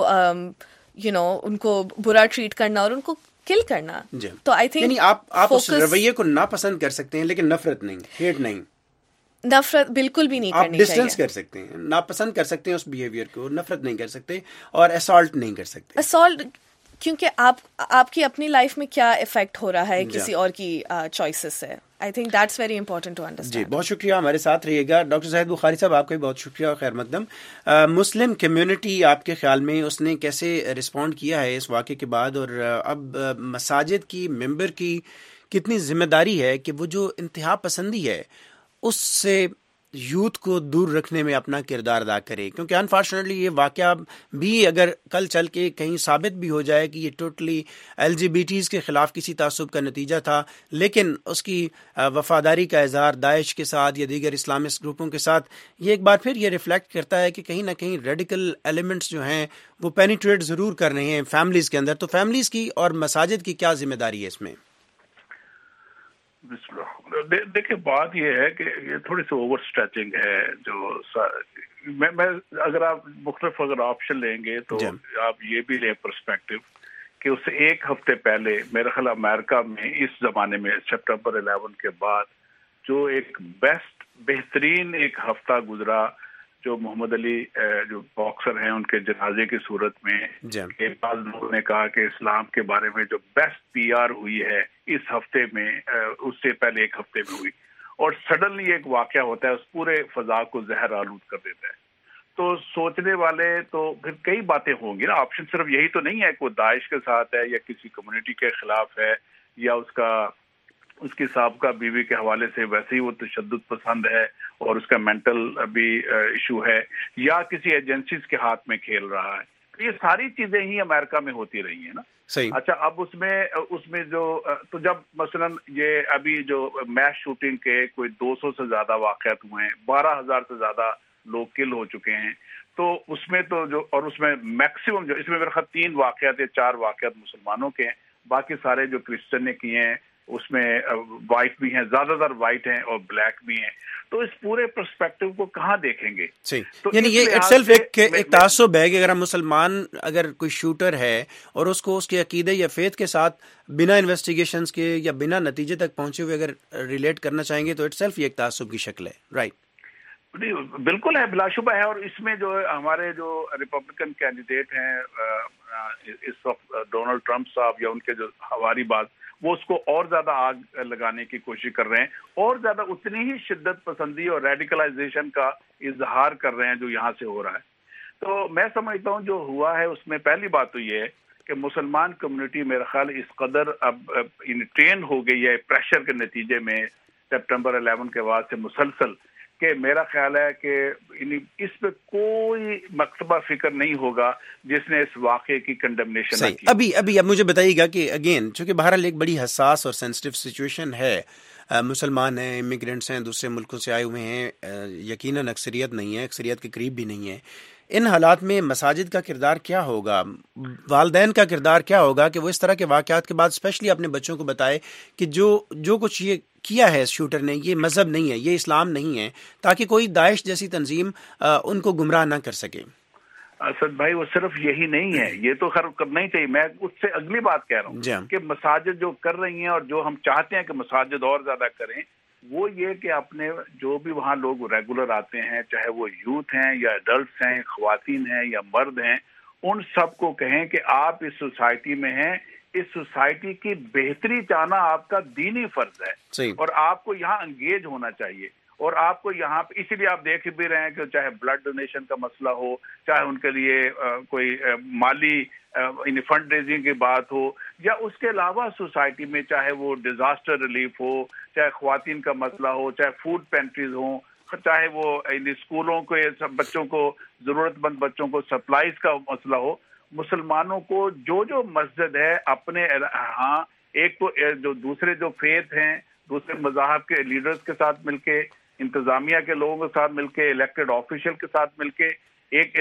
یو نو ان کو برا ٹریٹ کرنا اور ان کو کل کرنا۔ تو آئی تھنک آپ آپ اس رویے کو ناپسند کر سکتے ہیں لیکن نفرت نہیں، ہیٹ نہیں، نفرت بالکل بھی نہیں کرنی چاہیے۔ آپ ڈسٹینس کر سکتے ہیں، ناپسند کر سکتے ہیں اس بیہیویئر کو، نفرت نہیں کر سکتے اور اسالٹ نہیں کر سکتے۔ اسالٹ کیونکہ آپ آپ کی اپنی لائف میں کیا افیکٹ ہو رہا ہے کسی اور کی چوائسز سے، I think that's very important to understand. جی بہت شکریہ، ہمارے ساتھ رہیے گا ڈاکٹر زاہد بخاری صاحب، آپ کا بھی بہت شکریہ اور خیر مقدم۔ مسلم کمیونٹی آپ کے خیال میں اس نے کیسے رسپونڈ کیا ہے اس واقعے کے بعد، اور اب مساجد کی ممبر کی کتنی ذمہ داری ہے کہ وہ جو انتہا پسندی ہے اس سے یوتھ کو دور رکھنے میں اپنا کردار ادا کرے، کیونکہ انفارچونیٹلی یہ واقعہ بھی اگر کل چل کے کہیں ثابت بھی ہو جائے کہ یہ totally L G B Ts کے خلاف کسی تعصب کا نتیجہ تھا، لیکن اس کی وفاداری کا اظہار داعش کے ساتھ یا دیگر اسلامسٹ گروپوں کے ساتھ، یہ ایک بار پھر یہ ریفلیکٹ کرتا ہے کہ کہیں نہ کہیں ریڈیکل ایلیمنٹس جو ہیں وہ پینیٹریٹ ضرور کر رہے ہیں فیملیز کے اندر. تو فیملیز کی اور مساجد کی کیا ذمہ داری ہے اس میں؟ دیکھیں بات یہ ہے کہ یہ تھوڑی سی اوور اسٹریچنگ ہے. جو میں میں اگر آپ مختلف اگر آپشن لیں گے تو آپ یہ بھی لیں پرسپیکٹو کہ اس سے ایک ہفتے پہلے میرا خیال امریکہ میں اس زمانے میں سپٹمبر الیون کے بعد جو ایک بیسٹ بہترین ایک ہفتہ گزرا جو محمد علی جو باکسر ہیں ان کے جنازے کی صورت میں کہ بعض لوگوں نے کہا کہ اسلام کے بارے میں جو بیسٹ پی آر ہوئی ہے اس ہفتے میں اس سے پہلے ایک ہفتے میں ہوئی، اور سڈنلی ایک واقعہ ہوتا ہے اس پورے فضا کو زہر آلود کر دیتا ہے. تو سوچنے والے تو پھر کئی باتیں ہوں گی نا، آپشن صرف یہی تو نہیں ہے کہ وہ داعش کے ساتھ ہے یا کسی کمیونٹی کے خلاف ہے یا اس کا اس کی سابقہ بیوی کے حوالے سے ویسے ہی وہ تشدد پسند ہے اور اس کا مینٹل بھی ایشو ہے یا کسی ایجنسیز کے ہاتھ میں کھیل رہا ہے. یہ ساری چیزیں ہی امریکہ میں ہوتی رہی ہیں نا. صحیح. اچھا اب اس میں اس میں جو تو جب مثلا یہ ابھی جو میس شوٹنگ کے کوئی دو سو سے زیادہ واقعات ہوئے ہیں، بارہ ہزار سے زیادہ لوگ کل ہو چکے ہیں، تو اس میں تو جو اور اس میں میکسیمم جو اس میں میرے خیال تین واقعات یا چار واقعات مسلمانوں کے ہیں، باقی سارے جو کرسچن نے کیے ہیں اس میں وائٹ بھی ہیں، زیادہ تر وائٹ ہیں اور بلیک بھی ہیں. تو اس پورے پرسپیکٹو کو کہاں دیکھیں گے؟ یعنی یہ اٹسیلف ایک ایک تعصب ہے کہ اگر ہم مسلمان اگر کوئی شوٹر ہے اور اس کو اس کے عقیدے یا فیتھ کے ساتھ بنا انویسٹیگیشنز کے یا بنا نتیجے تک پہنچے ہوئے اگر ریلیٹ کرنا چاہیں گے تو اٹسیلف یہ ایک تعصب کی شکل ہے. رائٹ. بالکل ہے، بلا شبہ ہے. اور اس میں جو ہمارے جو ریپبلکن کینڈیڈیٹ ہیں اس وقت ڈونلڈ ٹرمپ صاحب یا ان کے جو ہماری بات وہ اس کو اور زیادہ آگ لگانے کی کوشش کر رہے ہیں اور زیادہ اتنی ہی شدت پسندی اور ریڈیکلائزیشن کا اظہار کر رہے ہیں جو یہاں سے ہو رہا ہے. تو میں سمجھتا ہوں جو ہوا ہے اس میں پہلی بات تو یہ ہے کہ مسلمان کمیونٹی میرا خیال اس قدر اب ٹرین ہو گئی ہے پریشر کے نتیجے میں سپٹمبر الیون کے بعد سے مسلسل، کہ میرا خیال ہے کہ اس پہ کوئی مکتبہ فکر نہیں ہوگا جس نے اس واقعے کی کنڈمنیشن نہ کی. ابھی ابھی اب مجھے بتائیے گا کہ اگین چونکہ بہرحال ایک بڑی حساس اور سینسٹیو سچویشن ہے، مسلمان ہیں، امیگرینٹس ہیں، دوسرے ملکوں سے آئے ہوئے ہیں، یقیناً اکثریت نہیں ہے، اکثریت کے قریب بھی نہیں ہے. ان حالات میں مساجد کا کردار کیا ہوگا، والدین کا کردار کیا ہوگا کہ وہ اس طرح کے واقعات کے بعد اسپیشلی اپنے بچوں کو بتائے کہ جو جو کچھ یہ کیا ہے اس شوٹر نے یہ مذہب نہیں ہے، یہ اسلام نہیں ہے، تاکہ کوئی داعش جیسی تنظیم ان کو گمراہ نہ کر سکے. اسد بھائی وہ صرف یہی نہیں ہے، یہ تو خیر کرنا ہی چاہیے. میں اس سے اگلی بات کہہ رہا ہوں کہ مساجد جو کر رہی ہیں اور جو ہم چاہتے ہیں کہ مساجد اور زیادہ کریں وہ یہ کہ اپنے جو بھی وہاں لوگ ریگولر آتے ہیں چاہے وہ یوتھ ہیں یا ایڈلٹس ہیں، خواتین ہیں یا مرد ہیں، ان سب کو کہیں کہ آپ اس سوسائٹی میں ہیں، اس سوسائٹی کی بہتری چاہنا آپ کا دینی فرض ہے اور آپ کو یہاں انگیج ہونا چاہیے. اور آپ کو یہاں پہ اسی لیے آپ دیکھ بھی رہے ہیں کہ چاہے بلڈ ڈونیشن کا مسئلہ ہو، چاہے ان کے لیے کوئی مالی فنڈ ریزنگ کی بات ہو، یا اس کے علاوہ سوسائٹی میں چاہے وہ ڈیزاسٹر ریلیف ہو، چاہے خواتین کا مسئلہ ہو، چاہے فوڈ پینٹریز ہوں، چاہے وہ اسکولوں کے بچوں کو ضرورت مند بچوں کو سپلائز کا مسئلہ ہو. مسلمانوں کو جو جو مسجد ہے اپنے ہاں ایک تو جو دوسرے جو فیتھ ہیں دوسرے مذاہب کے لیڈرز کے ساتھ مل کے، انتظامیہ کے لوگوں کے ساتھ مل کے، الیکٹڈ آفیشل کے ساتھ مل کے ایک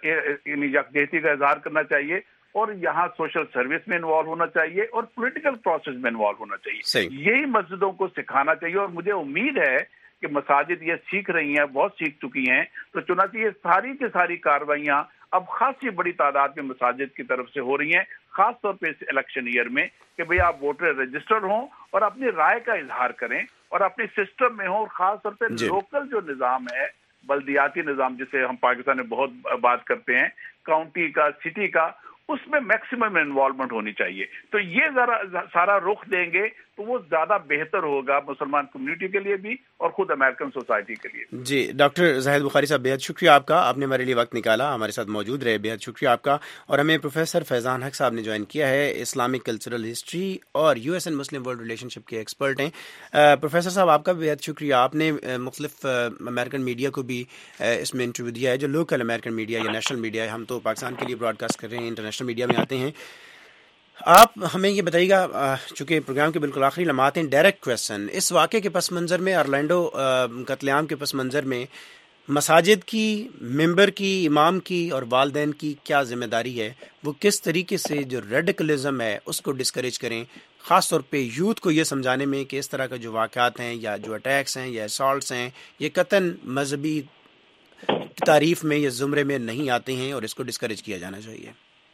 یکجہتی کا اظہار کرنا چاہیے اور یہاں سوشل سروس میں انوالو ہونا چاہیے اور پولیٹیکل پروسیس میں انوالو ہونا چاہیے. یہی مسجدوں کو سکھانا چاہیے اور مجھے امید ہے کہ مساجد یہ سیکھ رہی ہیں، بہت سیکھ چکی ہیں. تو چنانچہ یہ ساری کی ساری کارروائیاں اب خاصی بڑی تعداد میں مساجد کی طرف سے ہو رہی ہیں، خاص طور پہ اس الیکشن ایئر میں، کہ بھئی آپ ووٹر رجسٹر ہوں اور اپنی رائے کا اظہار کریں اور اپنے سسٹم میں ہوں. اور خاص طور پہ لوکل جو نظام ہے، بلدیاتی نظام جسے ہم پاکستان میں بہت بات کرتے ہیں، کاؤنٹی کا، سٹی کا، اس میں میکسیمم انوالومنٹ ہونی چاہیے. تو یہ ذرا سارا رخ دیں گے تو وہ زیادہ بہتر ہوگا مسلمان کمیونٹی کے لیے بھی اور خود امریکن سوسائٹی کے لیے. جی ڈاکٹر زاہد بخاری صاحب بہت شکریہ آپ کا, آپ نے ہمارے لیے وقت نکالا, ہمارے ساتھ موجود رہے, بہت شکریہ آپ کا. اور ہمیں پروفیسر فیضان حق صاحب نے جوائن کیا ہے, اسلامک کلچرل ہسٹری اور یو ایس اینڈ مسلم ورلڈ ریلیشن شپ کے ایکسپرٹ ہیں. پروفیسر صاحب آپ کا بھی بہت شکریہ, آپ نے مختلف امریکن میڈیا کو بھی اس میں انٹرویو دیا ہے, جو لوکل امریکن میڈیا یا نیشنل میڈیا ہے, ہم تو پاکستان کے لیے براڈ کاسٹ کر رہے ہیں, انٹرنیشنل میڈیا میں آتے ہیں. آپ ہمیں یہ بتائیے گا, چونکہ پروگرام کے بالکل آخری لمحات ہیں, ڈائریکٹ کویشچن, اس واقعے کے پس منظر میں, آرلینڈو قتل عام کے پس منظر میں مساجد کی, ممبر کی, امام کی اور والدین کی کیا ذمہ داری ہے؟ وہ کس طریقے سے جو ریڈیکلزم ہے اس کو ڈسکریج کریں, خاص طور پہ یوتھ کو یہ سمجھانے میں کہ اس طرح کا جو واقعات ہیں یا جو اٹیکس ہیں یا اسالٹس ہیں یہ قطعاً مذہبی تعریف میں یا زمرے میں نہیں آتے ہیں اور اس کو ڈسکریج کیا جانا چاہیے.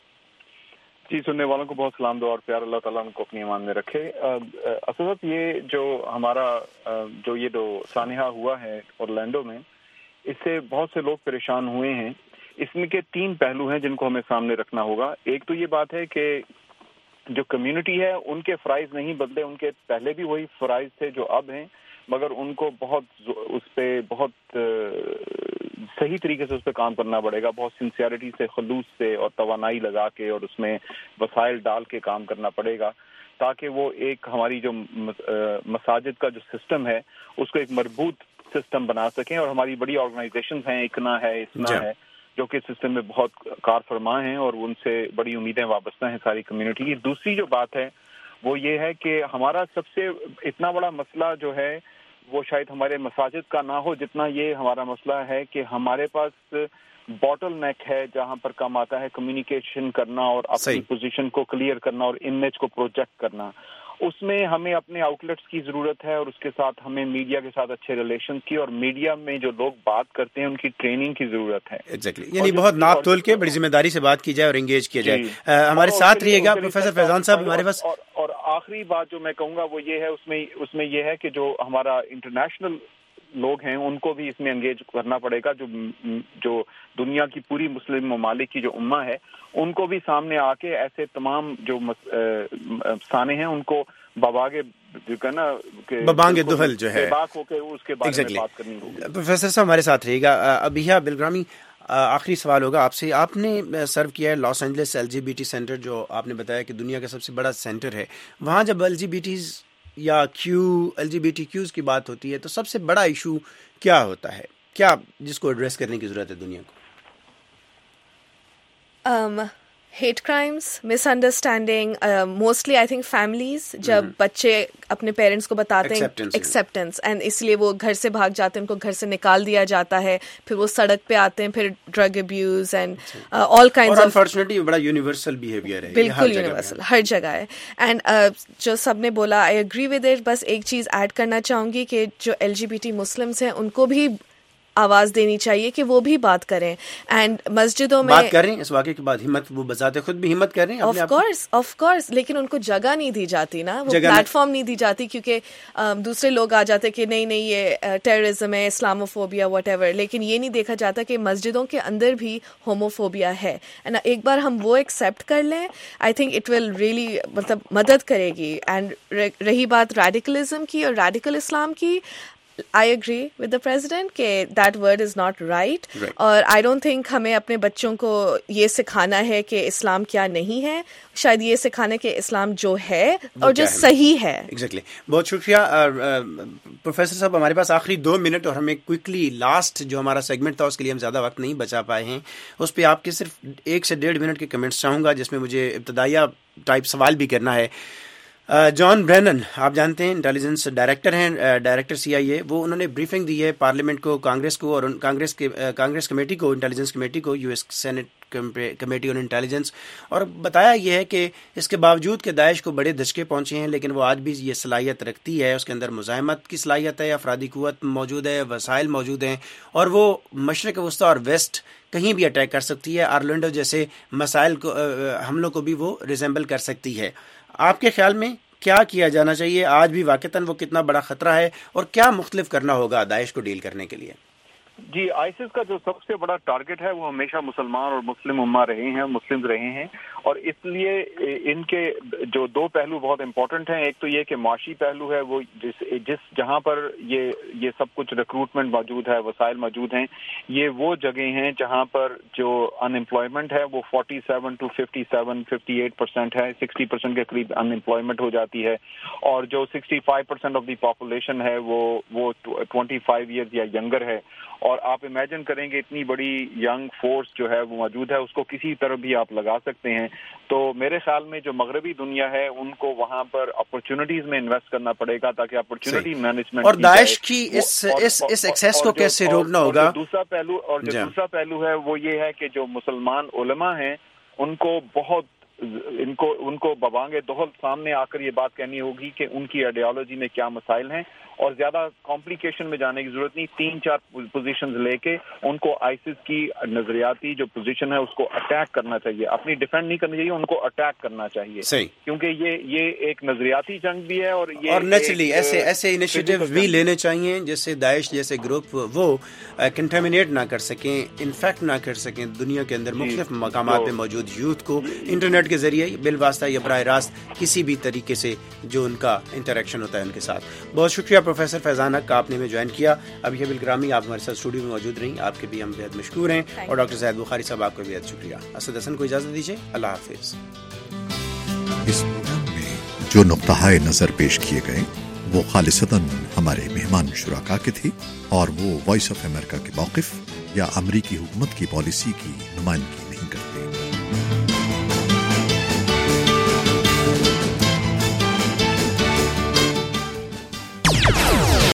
جی, سننے والوں کو بہت سلام دو اور پیار, اللہ تعالیٰ ان کو اپنی امان میں رکھے. اصل یہ جو ہمارا جو یہ جو سانحہ ہوا ہے اورلینڈو میں, اس سے بہت سے لوگ پریشان ہوئے ہیں. اس میں کے تین پہلو ہیں جن کو ہمیں سامنے رکھنا ہوگا. ایک تو یہ بات ہے کہ جو کمیونٹی ہے ان کے فرائض نہیں بدلے, ان کے پہلے بھی وہی فرائض تھے جو اب ہیں, مگر ان کو بہت اس پہ بہت صحیح طریقے سے اس پہ کام کرنا پڑے گا, بہت سنسیئرٹی سے, خلوص سے اور توانائی لگا کے اور اس میں وسائل ڈال کے کام کرنا پڑے گا, تاکہ وہ ایک ہماری جو مساجد کا جو سسٹم ہے اس کو ایک مربوط سسٹم بنا سکیں. اور ہماری بڑی آرگنائزیشنز ہیں, اکنا ہے, اسنا ہے, جو کہ سسٹم میں بہت کار فرما ہیں اور ان سے بڑی امیدیں وابستہ ہیں ساری کمیونٹی کی. دوسری جو بات ہے وہ یہ ہے کہ ہمارا سب سے اتنا بڑا مسئلہ جو ہے وہ شاید ہمارے مساجد کا نہ ہو جتنا یہ ہمارا مسئلہ ہے کہ ہمارے پاس باٹل نیک ہے جہاں پر کام آتا ہے کمیونیکیشن کرنا اور اپنی پوزیشن کو کلیئر کرنا اور امیج کو پروجیکٹ کرنا. اس میں ہمیں اپنے آؤٹ لیٹس کی ضرورت ہے اور اس کے ساتھ ہمیں میڈیا کے ساتھ اچھے ریلیشن کی اور میڈیا میں جو لوگ بات کرتے ہیں ان کی ٹریننگ کی ضرورت ہے. ایگزیکٹلی, یعنی بہت ناپ تول کے بڑی ذمہ داری سے بات کی جائے اور انگیج کیا جائے. ہمارے ساتھ رہیے گا پروفیسر فیضان صاحب ہمارے پاس. اور آخری بات جو میں کہوں گا وہ یہ ہے, اس میں اس میں یہ ہے کہ جو ہمارا انٹرنیشنل لوگ ہیں ان کو بھی اس میں انگیج کرنا پڑے گا. جو جو دنیا کی پوری مسلم ممالک کی جو امہ ہے ان کو بھی سامنے آ کے ایسے تمام جو سانے ہیں ان کو باباگے جو ہے نا بابانگ دہل جو ہے ہو کے اس کے بارے میں بات کرنی ہوگی. پروفیسر صاحب ہمارے ساتھ رہے گا. ابیہ بلگرامی, آخری سوال ہوگا آپ سے. آپ نے سرو کیا ہے Los Angeles L G B T centre, جو آپ نے بتایا کہ دنیا کا سب سے بڑا سینٹر ہے. وہاں جب ایل جی بی ٹیز یا Q L G B T Qs کی بات ہوتی ہے تو سب سے بڑا ایشو کیا ہوتا ہے, کیا جس کو ایڈریس کرنے کی ضرورت ہے دنیا کو؟ um, hate crimes, misunderstanding, mostly I think families جب بچے اپنے پیرنٹس کو بتاتے ہیں ایکسیپٹنس, اینڈ اس لیے وہ گھر سے بھاگ جاتے ہیں, ان کو گھر سے نکال دیا جاتا ہے, پھر وہ سڑک پہ آتے ہیں, پھر drug abuse and all kinds of. Unfortunately بڑا یونیورسل بیہیویئر ہے, بالکل یونیورسل, ہر جگہ ہے. اینڈ جو سب نے بولا آئی اگری ود اٹ. بس ایک چیز ایڈ کرنا چاہوں گی کہ جو L G B T Muslims ہیں ان کو بھی آواز دینی چاہیے کہ وہ بھی بات کریں. اینڈ مسجدوں میں بات کر رہے ہیں اس واقعے کے بعد, ہمت وہ بذات خود بھی ہمت کر رہے ہیں آف کورس آف کورس لیکن ان کو جگہ نہیں دی جاتی نا, وہ پلیٹ فارم نہیں دی جاتی, کیونکہ دوسرے لوگ آ جاتے کہ نہیں نہیں یہ ٹیررزم ہے, اسلاموفوبیا واٹ ایور, لیکن یہ نہیں دیکھا جاتا کہ مسجدوں کے اندر بھی ہوموفوبیا ہے. اینڈ ایک بار ہم وہ ایکسیپٹ کر لیں, I think it will really مطلب مدد کرے گی. اینڈ رہی بات ریڈیکلزم کی اور ریڈیکل اسلام کی, I agree with the president کہ that word is not right, اور I don't think ہمیں اپنے بچوں کو یہ سکھانا ہے کہ اسلام کیا نہیں ہے, شاید یہ سکھانا کہ اسلام جو ہے اور جو صحیح ہے. ایگزیکٹلی. بہت شکریہ پروفیسر صاحب. ہمارے پاس آخری دو منٹ اور ہمیں کوئکلی لاسٹ جو ہمارا سیگمنٹ تھا اس کے لیے ہم زیادہ وقت نہیں بچا پائے ہیں, اس پہ آپ کے صرف ایک سے ڈیڑھ منٹ کے کمنٹس چاہوں گا, جس میں مجھے ابتدائیہ ٹائپ سوال بھی کرنا ہے. جان برینن آپ جانتے ہیں انٹیلیجنس ڈائریکٹر ہیں, ڈائریکٹر سی آئی اے, وہ انہوں نے بریفنگ دی ہے پارلیمنٹ کو, کانگریس کو اور کانگریس کے کانگریس کمیٹی کو, انٹیلیجنس کمیٹی کو, U S senate committee on intelligence, اور بتایا یہ ہے کہ اس کے باوجود کہ داعش کو بڑے دھچکے پہنچے ہیں لیکن وہ آج بھی یہ صلاحیت رکھتی ہے, اس کے اندر مزاحمت کی صلاحیت ہے, افرادی قوت موجود ہے, وسائل موجود ہیں, اور وہ مشرق وسطی اور ویسٹ کہیں بھی اٹیک کر سکتی ہے. آرلینڈو جیسے مسائل کو حملوں کو بھی وہ ریزمبل کر سکتی ہے. آپ کے خیال میں کیا کیا جانا چاہیے؟ آج بھی واقعتاً وہ کتنا بڑا خطرہ ہے اور کیا مختلف کرنا ہوگا داعش کو ڈیل کرنے کے لیے؟ جی آئسس کا جو سب سے بڑا ٹارگٹ ہے وہ ہمیشہ مسلمان اور مسلم امہ رہے ہیں، مسلم رہے ہیں، اور اس لیے ان کے جو دو پہلو بہت امپورٹنٹ ہیں. ایک تو یہ کہ معاشی پہلو ہے، وہ جس جس جہاں پر یہ یہ سب کچھ ریکروٹمنٹ موجود ہے، وسائل موجود ہیں، یہ وہ جگہ ہیں جہاں پر جو ان امپلائمنٹ ہے وہ forty seven to fifty seven fifty eight percent ہے، سکسٹی پرسینٹ کے قریب ان امپلائمنٹ ہو جاتی ہے، اور جو sixty five percent of the population ہے وہ وہ twenty five years or younger ہے. اور آپ امیجن کریں گے اتنی بڑی ینگ فورس جو ہے وہ موجود ہے، اس کو کسی طرح بھی آپ لگا سکتے ہیں. تو میرے خیال میں جو مغربی دنیا ہے ان کو وہاں پر اپرچونٹیز میں انویسٹ کرنا پڑے گا تاکہ اپرچونٹی مینجمنٹ اور داعش کی اس اس اس ایکسیس کو کیسے روکنا ہوگا. دوسرا پہلو اور جو دوسرا پہلو ہے وہ یہ ہے کہ جو مسلمان علماء ہیں ان کو بہت ان کو ان کو ببانگ دہل سامنے آ کر یہ بات کہنی ہوگی کہ ان کی آئیڈیالوجی میں کیا مسائل ہیں، اور زیادہ کمپلیکیشن میں جانے کی ضرورت نہیں. تین چار پوزیشنز لے کے ان کو آئسس کی نظریاتی جو پوزیشن ہے اس کو اٹیک کرنا چاہیے، اپنی ڈیفینڈ نہیں کرنی چاہیے، ان کو اٹیک کرنا چاہیے. صحیح. کیونکہ یہ یہ ایک نظریاتی جنگ بھی ہے، اور یہ اور نیچرلی ایسے ایسے انیشیٹو بھی لینے چاہیے جس سے داعش جیسے گروپ وہ کنٹامینیٹ نہ کر سکیں، انفیکٹ نہ کر سکیں دنیا کے اندر مختلف مقامات پہ موجود یوتھ کو انٹرنیٹ کے ذریعے بالواسطہ یا براہ راست کسی بھی طریقے سے جو ان کا انٹریکشن ہوتا ہے ان کے ساتھ. بہت شکریہ پروفیسر فیضان حق کا آپ نے ہمیں جوائن کیا. ابھی ابھی گرامی آپ ہمارے ساتھ اسٹوڈیو میں موجود رہیں، آپ کے بھی ہم بہت مشکور ہیں، اور ڈاکٹر زاہد بخاری صاحب آپ کا بھی بہت شکریہ. اسد حسن کو اجازت دیجیے، اللہ حافظ. اس پروگرام میں جو نقطہ نظر پیش کیے گئے وہ خالصتاً ہمارے مہمان شرکا کے تھے، اور وہ وائس آف امریکہ کے موقف یا امریکی حکومت کی پالیسی کی نمائندگی نہیں کرتے.